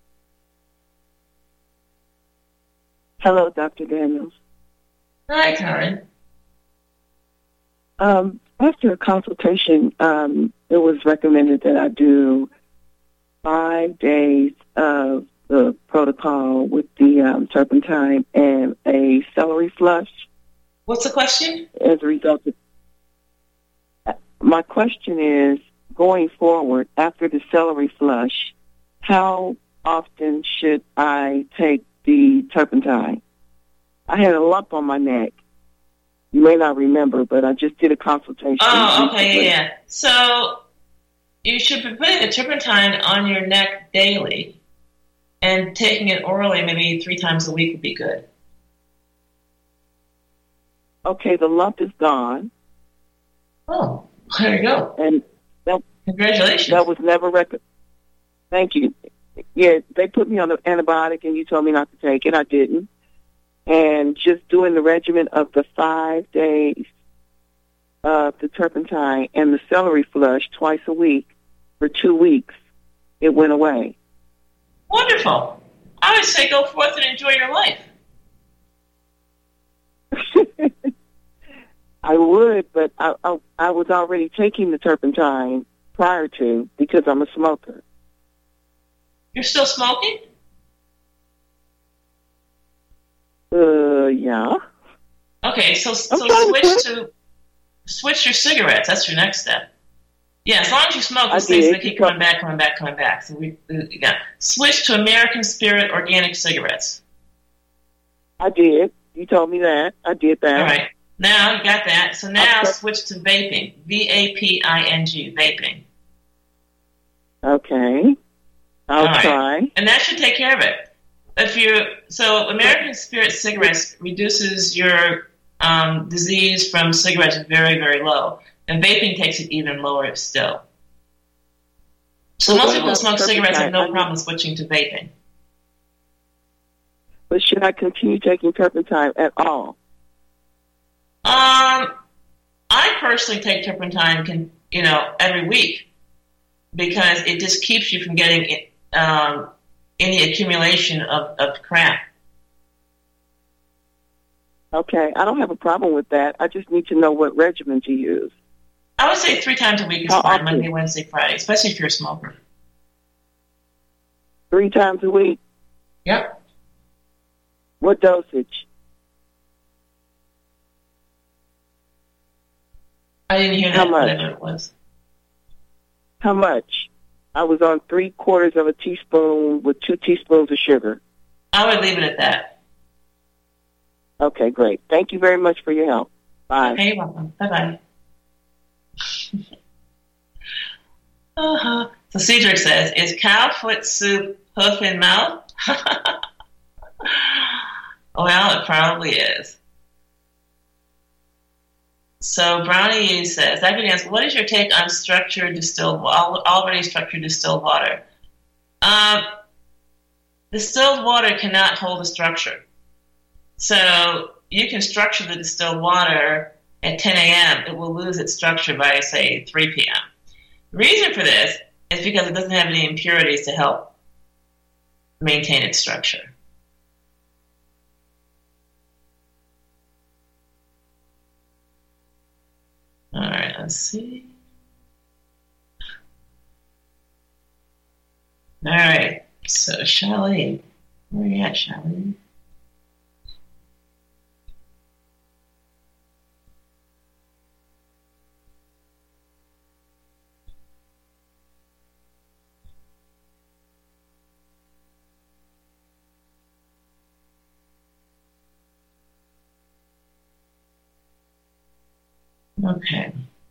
[SPEAKER 21] Hello, Doctor Daniels.
[SPEAKER 1] Hi, Taryn.
[SPEAKER 21] Um, after a consultation, um, it was recommended that I do five days of the protocol with the um, turpentine and a celery flush.
[SPEAKER 1] What's the question?
[SPEAKER 21] As a result of, my question is, going forward, after the celery flush, how often should I take the turpentine? I had a lump on my neck. You may not remember, but I just did a consultation.
[SPEAKER 1] Oh, okay,
[SPEAKER 21] recently.
[SPEAKER 1] yeah, yeah. So you should be putting the turpentine on your neck daily, and taking it orally maybe three times a week would be good.
[SPEAKER 21] Okay, the lump is gone.
[SPEAKER 1] Oh, there you go.
[SPEAKER 21] And that,
[SPEAKER 1] congratulations.
[SPEAKER 21] That was never rec- Thank you. Yeah, they put me on the antibiotic, and you told me not to take it. I didn't. And just doing the regimen of the five days of the turpentine and the celery flush twice a week for two weeks, it went away.
[SPEAKER 1] Wonderful. I would say go forth and enjoy your life.
[SPEAKER 21] I would, but I, I, I was already taking the turpentine prior to because I'm a smoker.
[SPEAKER 1] You're still smoking?
[SPEAKER 21] Uh, yeah.
[SPEAKER 1] Okay, so so
[SPEAKER 21] I'm trying to
[SPEAKER 1] switch
[SPEAKER 21] quit.
[SPEAKER 1] to switch your cigarettes. That's your next step. Yeah, as long as you smoke,
[SPEAKER 21] I
[SPEAKER 1] those things
[SPEAKER 21] did.
[SPEAKER 1] they keep coming back, coming back, coming back. So we, we yeah. Switch to American Spirit organic cigarettes.
[SPEAKER 21] I did. You told me that. I did that.
[SPEAKER 1] All right. Now you got that. So now
[SPEAKER 21] Okay.
[SPEAKER 1] switch to vaping. V A P I N G, vaping.
[SPEAKER 21] Okay. I'll
[SPEAKER 1] All right.
[SPEAKER 21] try.
[SPEAKER 1] And that should take care of it. If you so American Spirit cigarettes reduces your um, disease from cigarettes very, very low, and vaping takes it even lower still. So
[SPEAKER 21] Well,
[SPEAKER 1] most
[SPEAKER 21] what
[SPEAKER 1] people who
[SPEAKER 21] about
[SPEAKER 1] smoke cigarettes have no
[SPEAKER 21] turpentine?
[SPEAKER 1] problem switching to vaping.
[SPEAKER 21] But should I continue taking turpentine at all?
[SPEAKER 1] Um, I personally take turpentine, can, you know, every week because it just keeps you from getting um, any accumulation of, of crap.
[SPEAKER 21] Okay, I don't have a problem with that. I just need to know what regimen to use.
[SPEAKER 1] I would say three times a week is
[SPEAKER 21] How
[SPEAKER 1] fine,
[SPEAKER 21] often?
[SPEAKER 1] Monday, Wednesday, Friday, especially if you're a smoker.
[SPEAKER 21] Three times a week?
[SPEAKER 1] Yep.
[SPEAKER 21] What dosage?
[SPEAKER 1] I didn't hear
[SPEAKER 21] How
[SPEAKER 1] that,
[SPEAKER 21] much?
[SPEAKER 1] whatever it was.
[SPEAKER 21] How much? I was on three quarters of a teaspoon with two teaspoons of sugar.
[SPEAKER 1] I would leave it at that.
[SPEAKER 21] Okay, great. Thank you very much for your help. Bye.
[SPEAKER 1] Okay, you're welcome. Bye-bye. uh-huh. So Cedric says, is cow foot soup hoof in mouth? Well, it probably is. So Brownie says, I've been asked, what is your take on structured distilled, already structured distilled water? Um, distilled water cannot hold a structure. So you can structure the distilled water at ten a.m. It will lose its structure by, say, three p.m. The reason for this is because it doesn't have any impurities to help maintain its structure. All right, let's see. All right, so Charlene, where are you at, Charlene? Okay.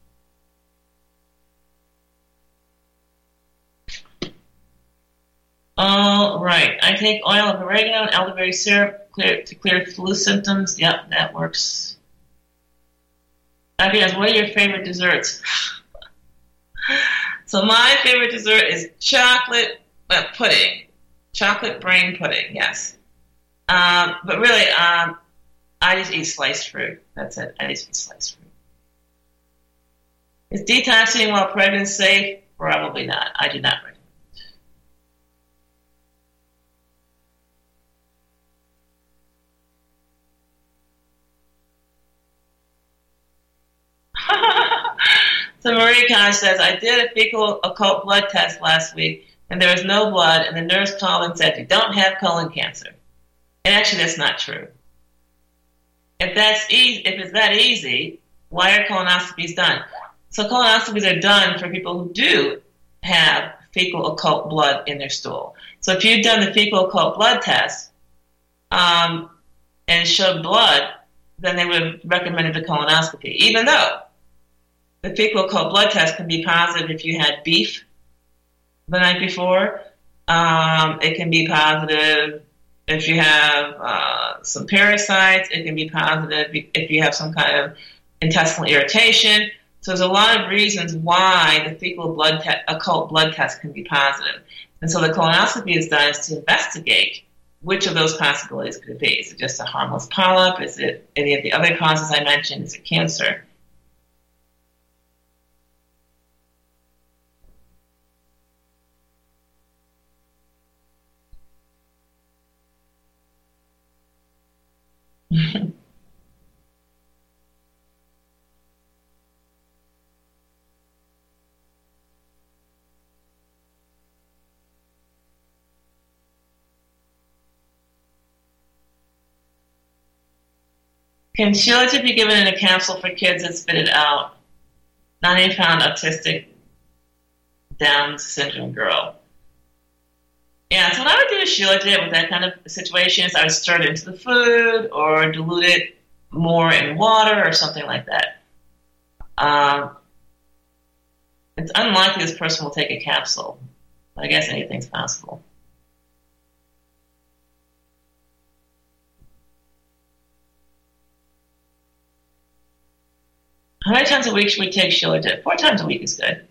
[SPEAKER 1] All right. I take oil of oregano and elderberry syrup clear, to clear flu symptoms. Yep, that works. Okay, what are your favorite desserts? So my favorite dessert is chocolate uh, pudding. Chocolate brain pudding, yes. Um, but really, um, I just eat sliced fruit. That's it. I just eat sliced fruit. Is detoxing while pregnant safe? Probably not. I do not recommend it. So Marie Khan says, I did a fecal occult blood test last week, and there was no blood, and the nurse called and said, you don't have colon cancer. And actually, that's not true. If that's easy, if it's that easy, why are colonoscopies done? So colonoscopies are done for people who do have fecal occult blood in their stool. So if you've done the fecal occult blood test um, and showed blood, then they would have recommended the colonoscopy, even though the fecal occult blood test can be positive if you had beef the night before. Um, it can be positive if you have uh, some parasites. It can be positive if you have some kind of intestinal irritation. So there's a lot of reasons why the fecal blood te- occult blood test can be positive. And so the colonoscopy is done is to investigate which of those possibilities could it be. Is it just a harmless polyp? Is it any of the other causes I mentioned? Is it cancer? Can Shilajit be given in a capsule for kids and spit it out? ninety pound autistic Down syndrome girl. Yeah, so what I would do with Shilajit with that kind of situation is I would stir it into the food or dilute it more in water or something like that. Um, it's unlikely this person will take a capsule. But I guess anything's possible. How many times a week should we take Shilajit? Four times a week is good.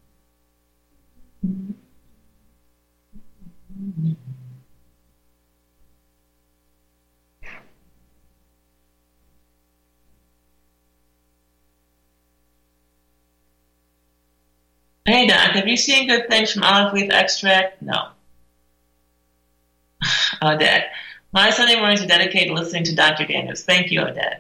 [SPEAKER 1] Hey, Doc, have you seen good things from olive leaf extract? No. Odette. My Sunday mornings are dedicated to listening to Doctor Daniels. Thank you, Odette.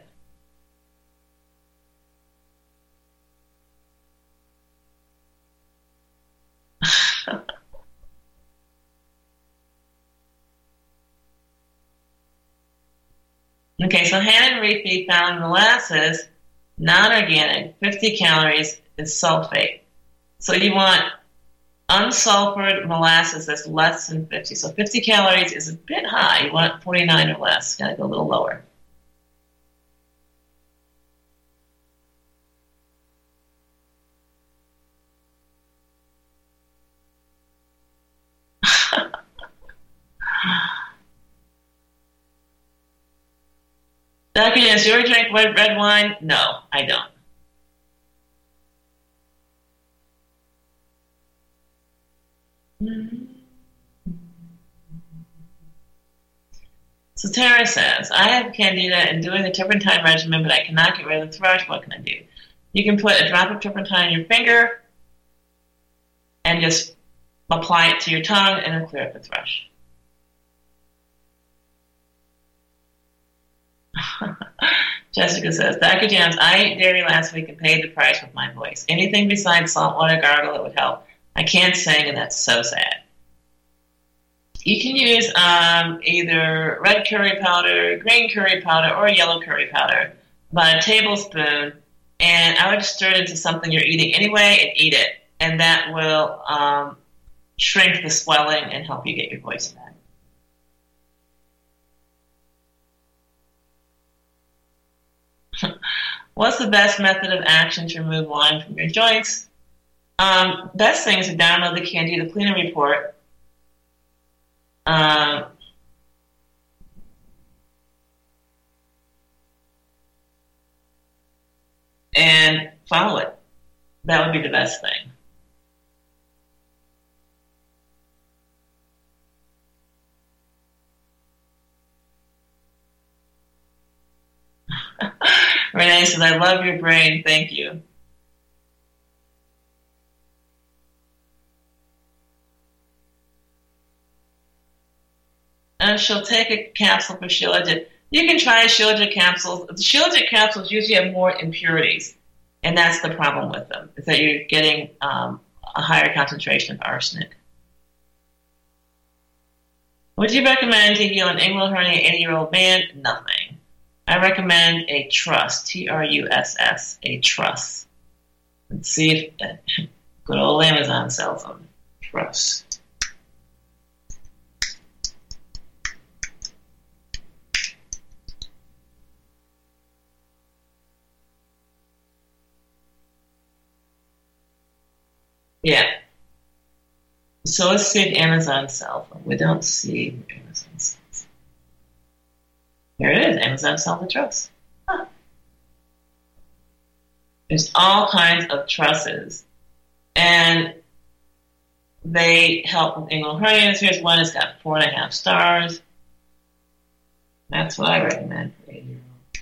[SPEAKER 1] Okay, so Hannon Reefy found molasses, non-organic, fifty calories, is sulfate. So you want unsulfured molasses that's less than fifty. So fifty calories is a bit high. You want forty-nine or less. Got to go a little lower. Doctor Dennis, do you ever drink red, red wine? No, I don't. So Tara says, I have candida and doing the turpentine regimen, but I cannot get rid of the thrush. What can I do? You can put a drop of turpentine in your finger and just apply it to your tongue, and it'll clear up the thrush. Jessica says, Doctor Jams, I ate dairy last week and paid the price with my voice. Anything besides saltwater gargle that would help. I can't sing, and that's so sad. You can use um, either red curry powder, green curry powder, or yellow curry powder, about a tablespoon, and I would stir it into something you're eating anyway and eat it, and that will um, shrink the swelling and help you get your voice back. What's the best method of action to remove wine from your joints? Um, best thing is to download the Candida Cleaner Report. Um, and follow it. That would be the best thing. Renee says, I love your brain. Thank you. And she'll take a capsule for Shilajit. You can try Shilajit capsules. The Shilajit capsules usually have more impurities, and that's the problem with them, is that you're getting um, a higher concentration of arsenic. Would you recommend to heal an inguinal hernia eighty-year-old man? Nothing. I recommend a truss, T R U S S, a truss. Let's see if uh, good old Amazon sells them. Truss. Yeah. So let's see if Amazon sells them. We don't see Amazon sells. Here it is. Amazon sells the truss. Huh. There's all kinds of trusses, and they help with inguinal hernias. Here's one that's got four and a half stars. That's what I recommend for a eight-year-old.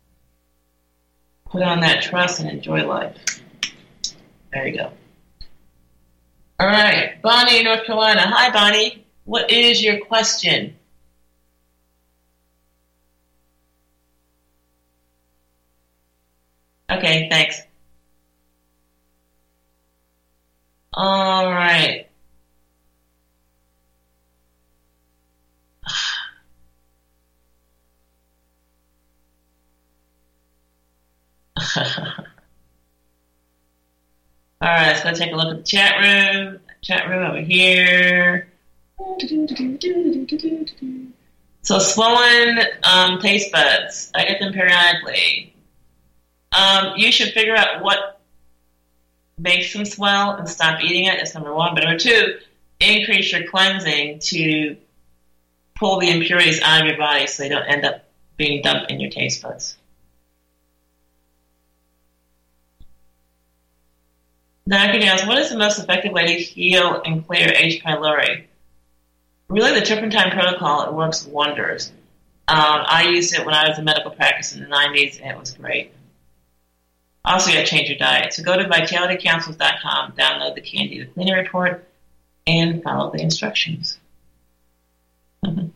[SPEAKER 1] Put on that truss and enjoy life. There you go. All right, Bonnie in North Carolina. Hi, Bonnie. What is your question? Okay, thanks. All right. All right, let's go take a look at the chat room. Chat room over here. So swollen um, taste buds. I get them periodically. Um, you should figure out what makes them swell and stop eating it. That's number one. But number two, increase your cleansing to pull the impurities out of your body so they don't end up being dumped in your taste buds. Doctor Downs, what is the most effective way to heal and clear H. pylori? Really, the turpentine protocol, it works wonders. Um, I used it when I was in medical practice in the nineties, and it was great. Also, you got to change your diet. So go to vitality capsules dot com, download the Candida Cleaner Report, and follow the instructions. Mm-hmm.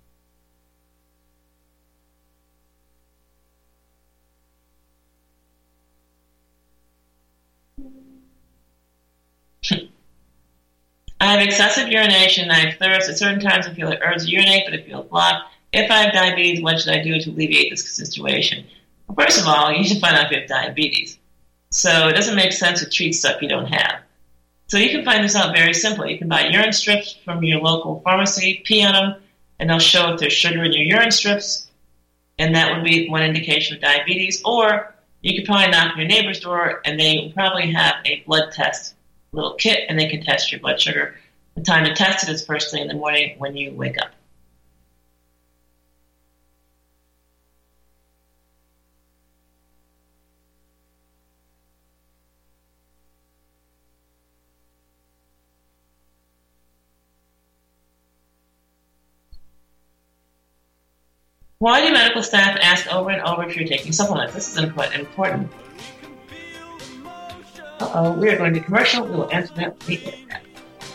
[SPEAKER 1] I have excessive urination, I have thirst. At certain times I feel like urge to urinate, but it feels blocked. If I have diabetes, what should I do to alleviate this situation? Well, first of all, you should find out if you have diabetes. So it doesn't make sense to treat stuff you don't have. So you can find this out very simply. You can buy urine strips from your local pharmacy, pee on them, and they'll show if there's sugar in your urine strips, and that would be one indication of diabetes. Or you could probably knock on your neighbor's door, and they will probably have a blood test little kit, and they can test your blood sugar. The time to test it is first thing in the morning when you wake up. Why do medical staff ask over and over if you're taking supplements? This is important. Uh-oh, we are going to commercial. We will answer that when we get back.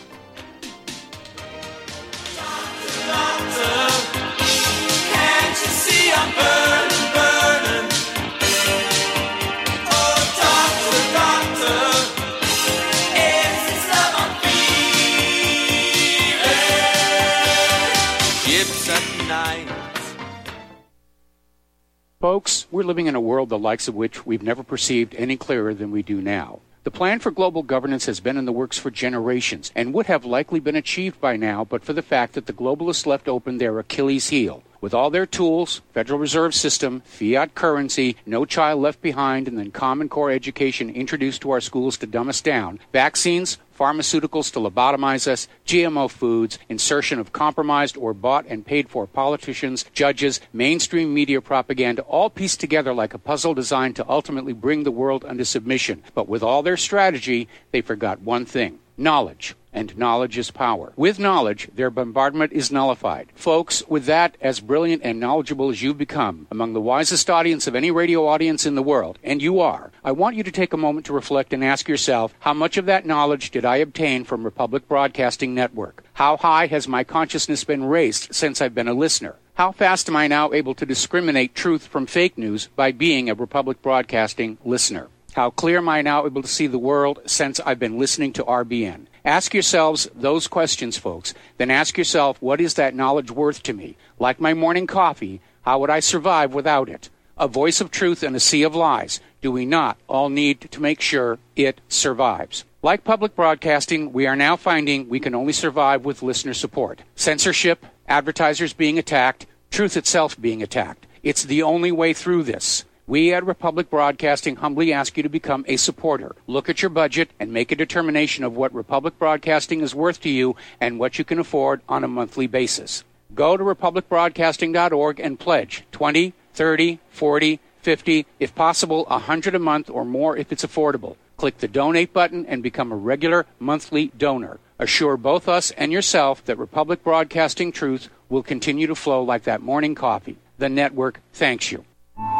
[SPEAKER 11] Can't you see I'm burning, burning? Oh, doctor, doctor, is this love I'm feeling? Ships at night.
[SPEAKER 6] Folks, we're living in a world the likes of which we've never perceived any clearer than we do now. The plan for global governance has been in the works for generations and would have likely been achieved by now but for the fact that the globalists left open their Achilles heel. With all their tools, Federal Reserve System, fiat currency, no child left behind, and then Common Core education introduced to our schools to dumb us down, vaccines, pharmaceuticals to lobotomize us, G M O foods, insertion of compromised or bought and paid for politicians, judges, mainstream media propaganda, all pieced together like a puzzle designed to ultimately bring the world under submission. But with all their strategy, they forgot one thing: knowledge. And knowledge is power. With knowledge, their bombardment is nullified. Folks, with that, as brilliant and knowledgeable as you've become, among the wisest audience of any radio audience in the world, and you are, I want you to take a moment to reflect and ask yourself, how much of that knowledge did I obtain from Republic Broadcasting Network? How high has my consciousness been raised since I've been a listener? How fast am I now able to discriminate truth from fake news by being a Republic Broadcasting listener? How clear am I now able to see the world since I've been listening to R B N? Ask yourselves those questions, folks. Then ask yourself, what is that knowledge worth to me? Like my morning coffee, how would I survive without it? A voice of truth in a sea of lies. Do we not all need to make sure it survives? Like public broadcasting, we are now finding we can only survive with listener support. Censorship, advertisers being attacked, truth itself being attacked. It's the only way through this. We at Republic Broadcasting humbly ask you to become a supporter. Look at your budget and make a determination of what Republic Broadcasting is worth to you and what you can afford on a monthly basis. Go to republic broadcasting dot org and pledge twenty, thirty, forty, fifty, if possible one hundred a month or more if it's affordable. Click the donate button and become a regular monthly donor. Assure both us and yourself that Republic Broadcasting truth will continue to flow like that morning coffee. The network thanks you.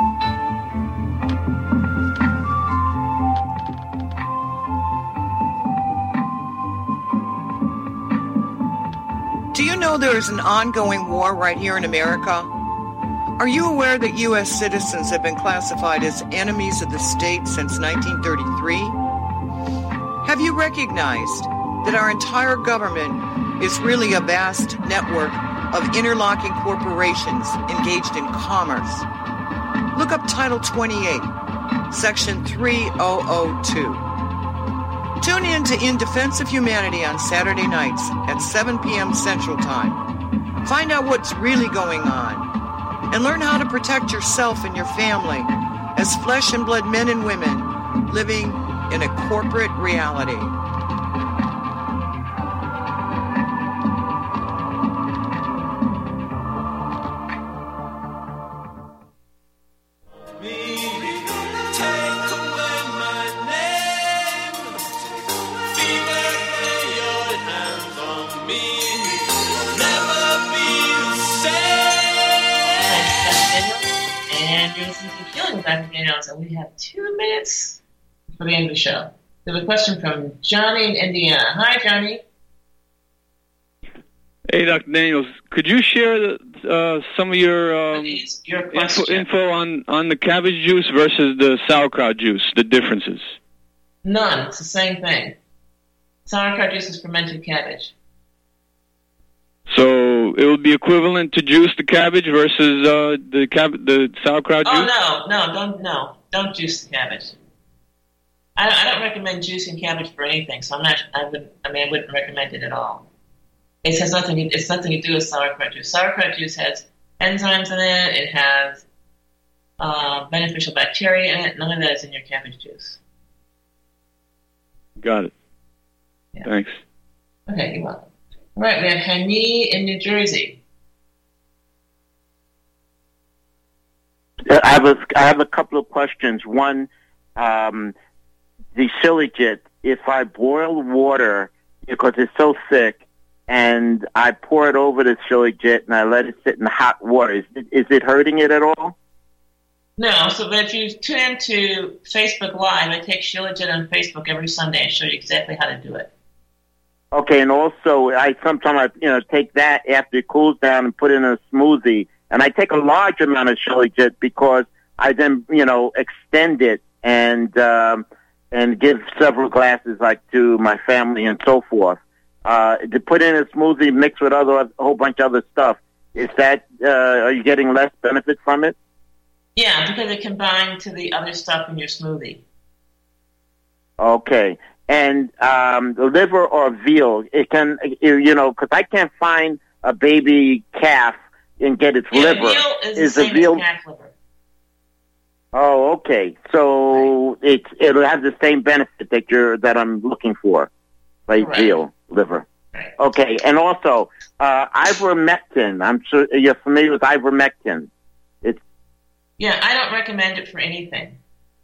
[SPEAKER 2] Do you know there is an ongoing war right here in America? Are you aware that U S citizens have been classified as enemies of the state since nineteen thirty-three? Have you recognized that our entire government is really a vast network of interlocking corporations engaged in commerce? Look up Title twenty-eight, Section three thousand two. Tune in to In Defense of Humanity on Saturday nights at seven p.m. Central Time. Find out what's really going on and learn how to protect yourself and your family as flesh and blood men and women living in a corporate reality.
[SPEAKER 1] And we have two minutes for the end of the show. We have a question from Johnny in Indiana. Hi, Johnny.
[SPEAKER 22] Hey, Doctor Daniels. Could you share the, uh, some of your, um,
[SPEAKER 1] your
[SPEAKER 22] info, info on, on the cabbage juice versus the sauerkraut juice, the differences?
[SPEAKER 1] None. It's the same thing. Sauerkraut juice is fermented cabbage.
[SPEAKER 22] So it would be equivalent to juice the cabbage versus uh, the cab- the sauerkraut juice?
[SPEAKER 1] Oh, no, no, don't, no. Don't juice the cabbage. I, I don't recommend juicing cabbage for anything, so I'm not, I would, I mean, I wouldn't recommend it at all. It has nothing, it's nothing to do with sauerkraut juice. Sauerkraut juice has enzymes in it, it has uh, beneficial bacteria in it, none of that is in your cabbage juice.
[SPEAKER 22] Got it.
[SPEAKER 1] Yeah.
[SPEAKER 22] Thanks.
[SPEAKER 1] Okay, you're welcome. All right, we have Hani in New Jersey.
[SPEAKER 23] I have a, I have a couple of questions. One, um, the Shilajit, if I boil water because it's so thick and I pour it over the Shilajit and I let it sit in hot water. Is it, is it hurting it at all?
[SPEAKER 1] No, so if you tune into Facebook Live, I take Shilajit on Facebook every Sunday and show you exactly how to do it.
[SPEAKER 23] Okay, and also I sometimes I, you know take that after it cools down and put it in a smoothie, and I take a large amount of Shilajit because I then you know extend it and um, and give several glasses like to my family and so forth. Uh, to put in a smoothie mixed with other a whole bunch of other stuff, is that uh, are you getting less benefit from it?
[SPEAKER 1] Yeah, because it combined to the other stuff in your smoothie.
[SPEAKER 23] Okay. And um, the liver or veal, it can, you know, because I can't find a baby calf and get its
[SPEAKER 1] Yeah,
[SPEAKER 23] liver.
[SPEAKER 1] veal is,
[SPEAKER 23] is
[SPEAKER 1] the
[SPEAKER 23] the
[SPEAKER 1] same
[SPEAKER 23] veal?
[SPEAKER 1] as calf liver.
[SPEAKER 23] Oh, okay. So it's it'll have the same benefit that you're that I'm looking for, like
[SPEAKER 1] Correct.
[SPEAKER 23] veal liver. Okay. And also uh, ivermectin. I'm sure you're familiar with ivermectin. It's
[SPEAKER 1] Yeah, I don't recommend it for anything.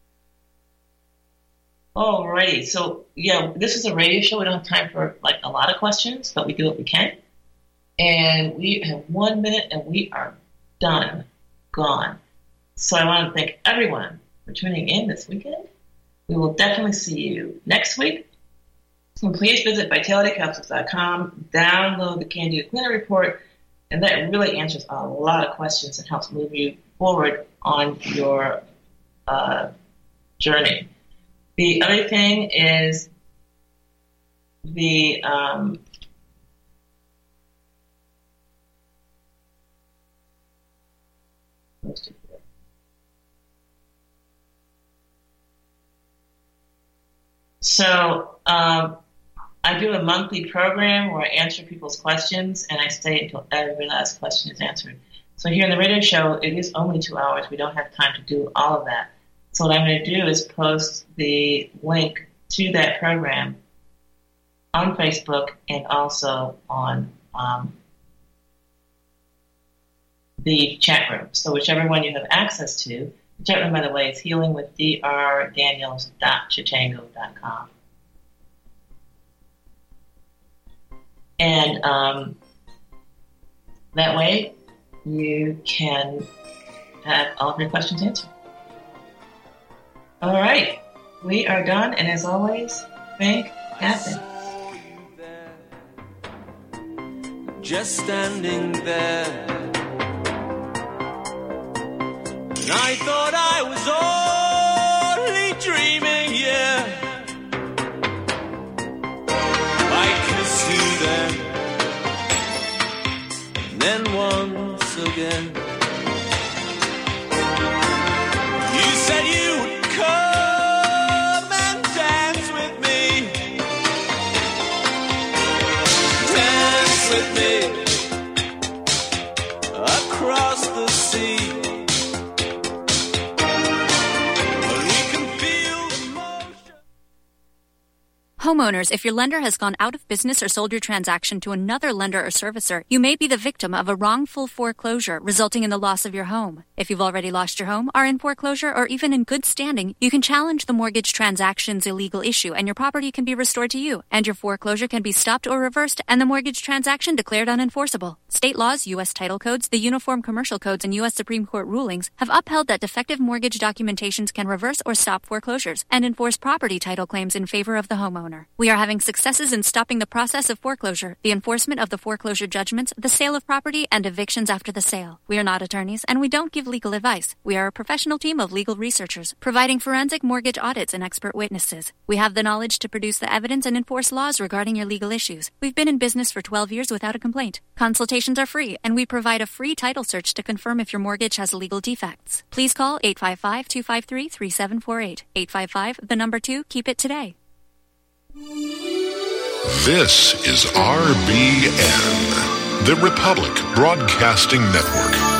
[SPEAKER 1] Alrighty, so yeah, this is a radio show. We don't have time for like a lot of questions, but we do what we can. And we have one minute, and we are done, gone. So I want to thank everyone for tuning in this weekend. We will definitely see you next week. And please visit vitality capsules dot com, download the Candida Cleaner Report, and that really answers a lot of questions and helps move you forward on your uh, journey. The other thing is the um, so um, I do a monthly program where I answer people's questions, and I stay until every last question is answered. So here in the radio show, it is only two hours. We don't have time to do all of that. So what I'm going to do is post the link to that program on Facebook and also on um, the chat room. So whichever one you have access to. The chat room, by the way, is healing with d r daniels dot chitango dot com. And um, that way you can have all of your questions answered. All right, we are done, and as always, thank Catherine.
[SPEAKER 11] Just standing there, and I thought I was only dreaming, yeah. I kissed you then, and then once again. You said you would come and dance with me, dance with me across the sea.
[SPEAKER 3] Homeowners, if your lender has gone out of business or sold your transaction to another lender or servicer, you may be the victim of a wrongful foreclosure, resulting in the loss of your home. If you've already lost your home, are in foreclosure, or even in good standing, you can challenge the mortgage transaction's illegal issue, and your property can be restored to you, and your foreclosure can be stopped or reversed, and the mortgage transaction declared unenforceable. State laws, U S title codes, the Uniform Commercial Codes, and U S Supreme Court rulings have upheld that defective mortgage documentations can reverse or stop foreclosures and enforce property title claims in favor of the homeowner. We are having successes in stopping the process of foreclosure, the enforcement of the foreclosure judgments, the sale of property, and evictions after the sale. We are not attorneys, and we don't give legal advice. We are a professional team of legal researchers, providing forensic mortgage audits and expert witnesses. We have the knowledge to produce the evidence and enforce laws regarding your legal issues. We've been in business for twelve years without a complaint. Consultations are free, and we provide a free title search to confirm if your mortgage has legal defects. Please call eight five five, two five three, three seven four eight. eight five five, the number two, keep it today.
[SPEAKER 4] This is R B N, the Republic Broadcasting Network.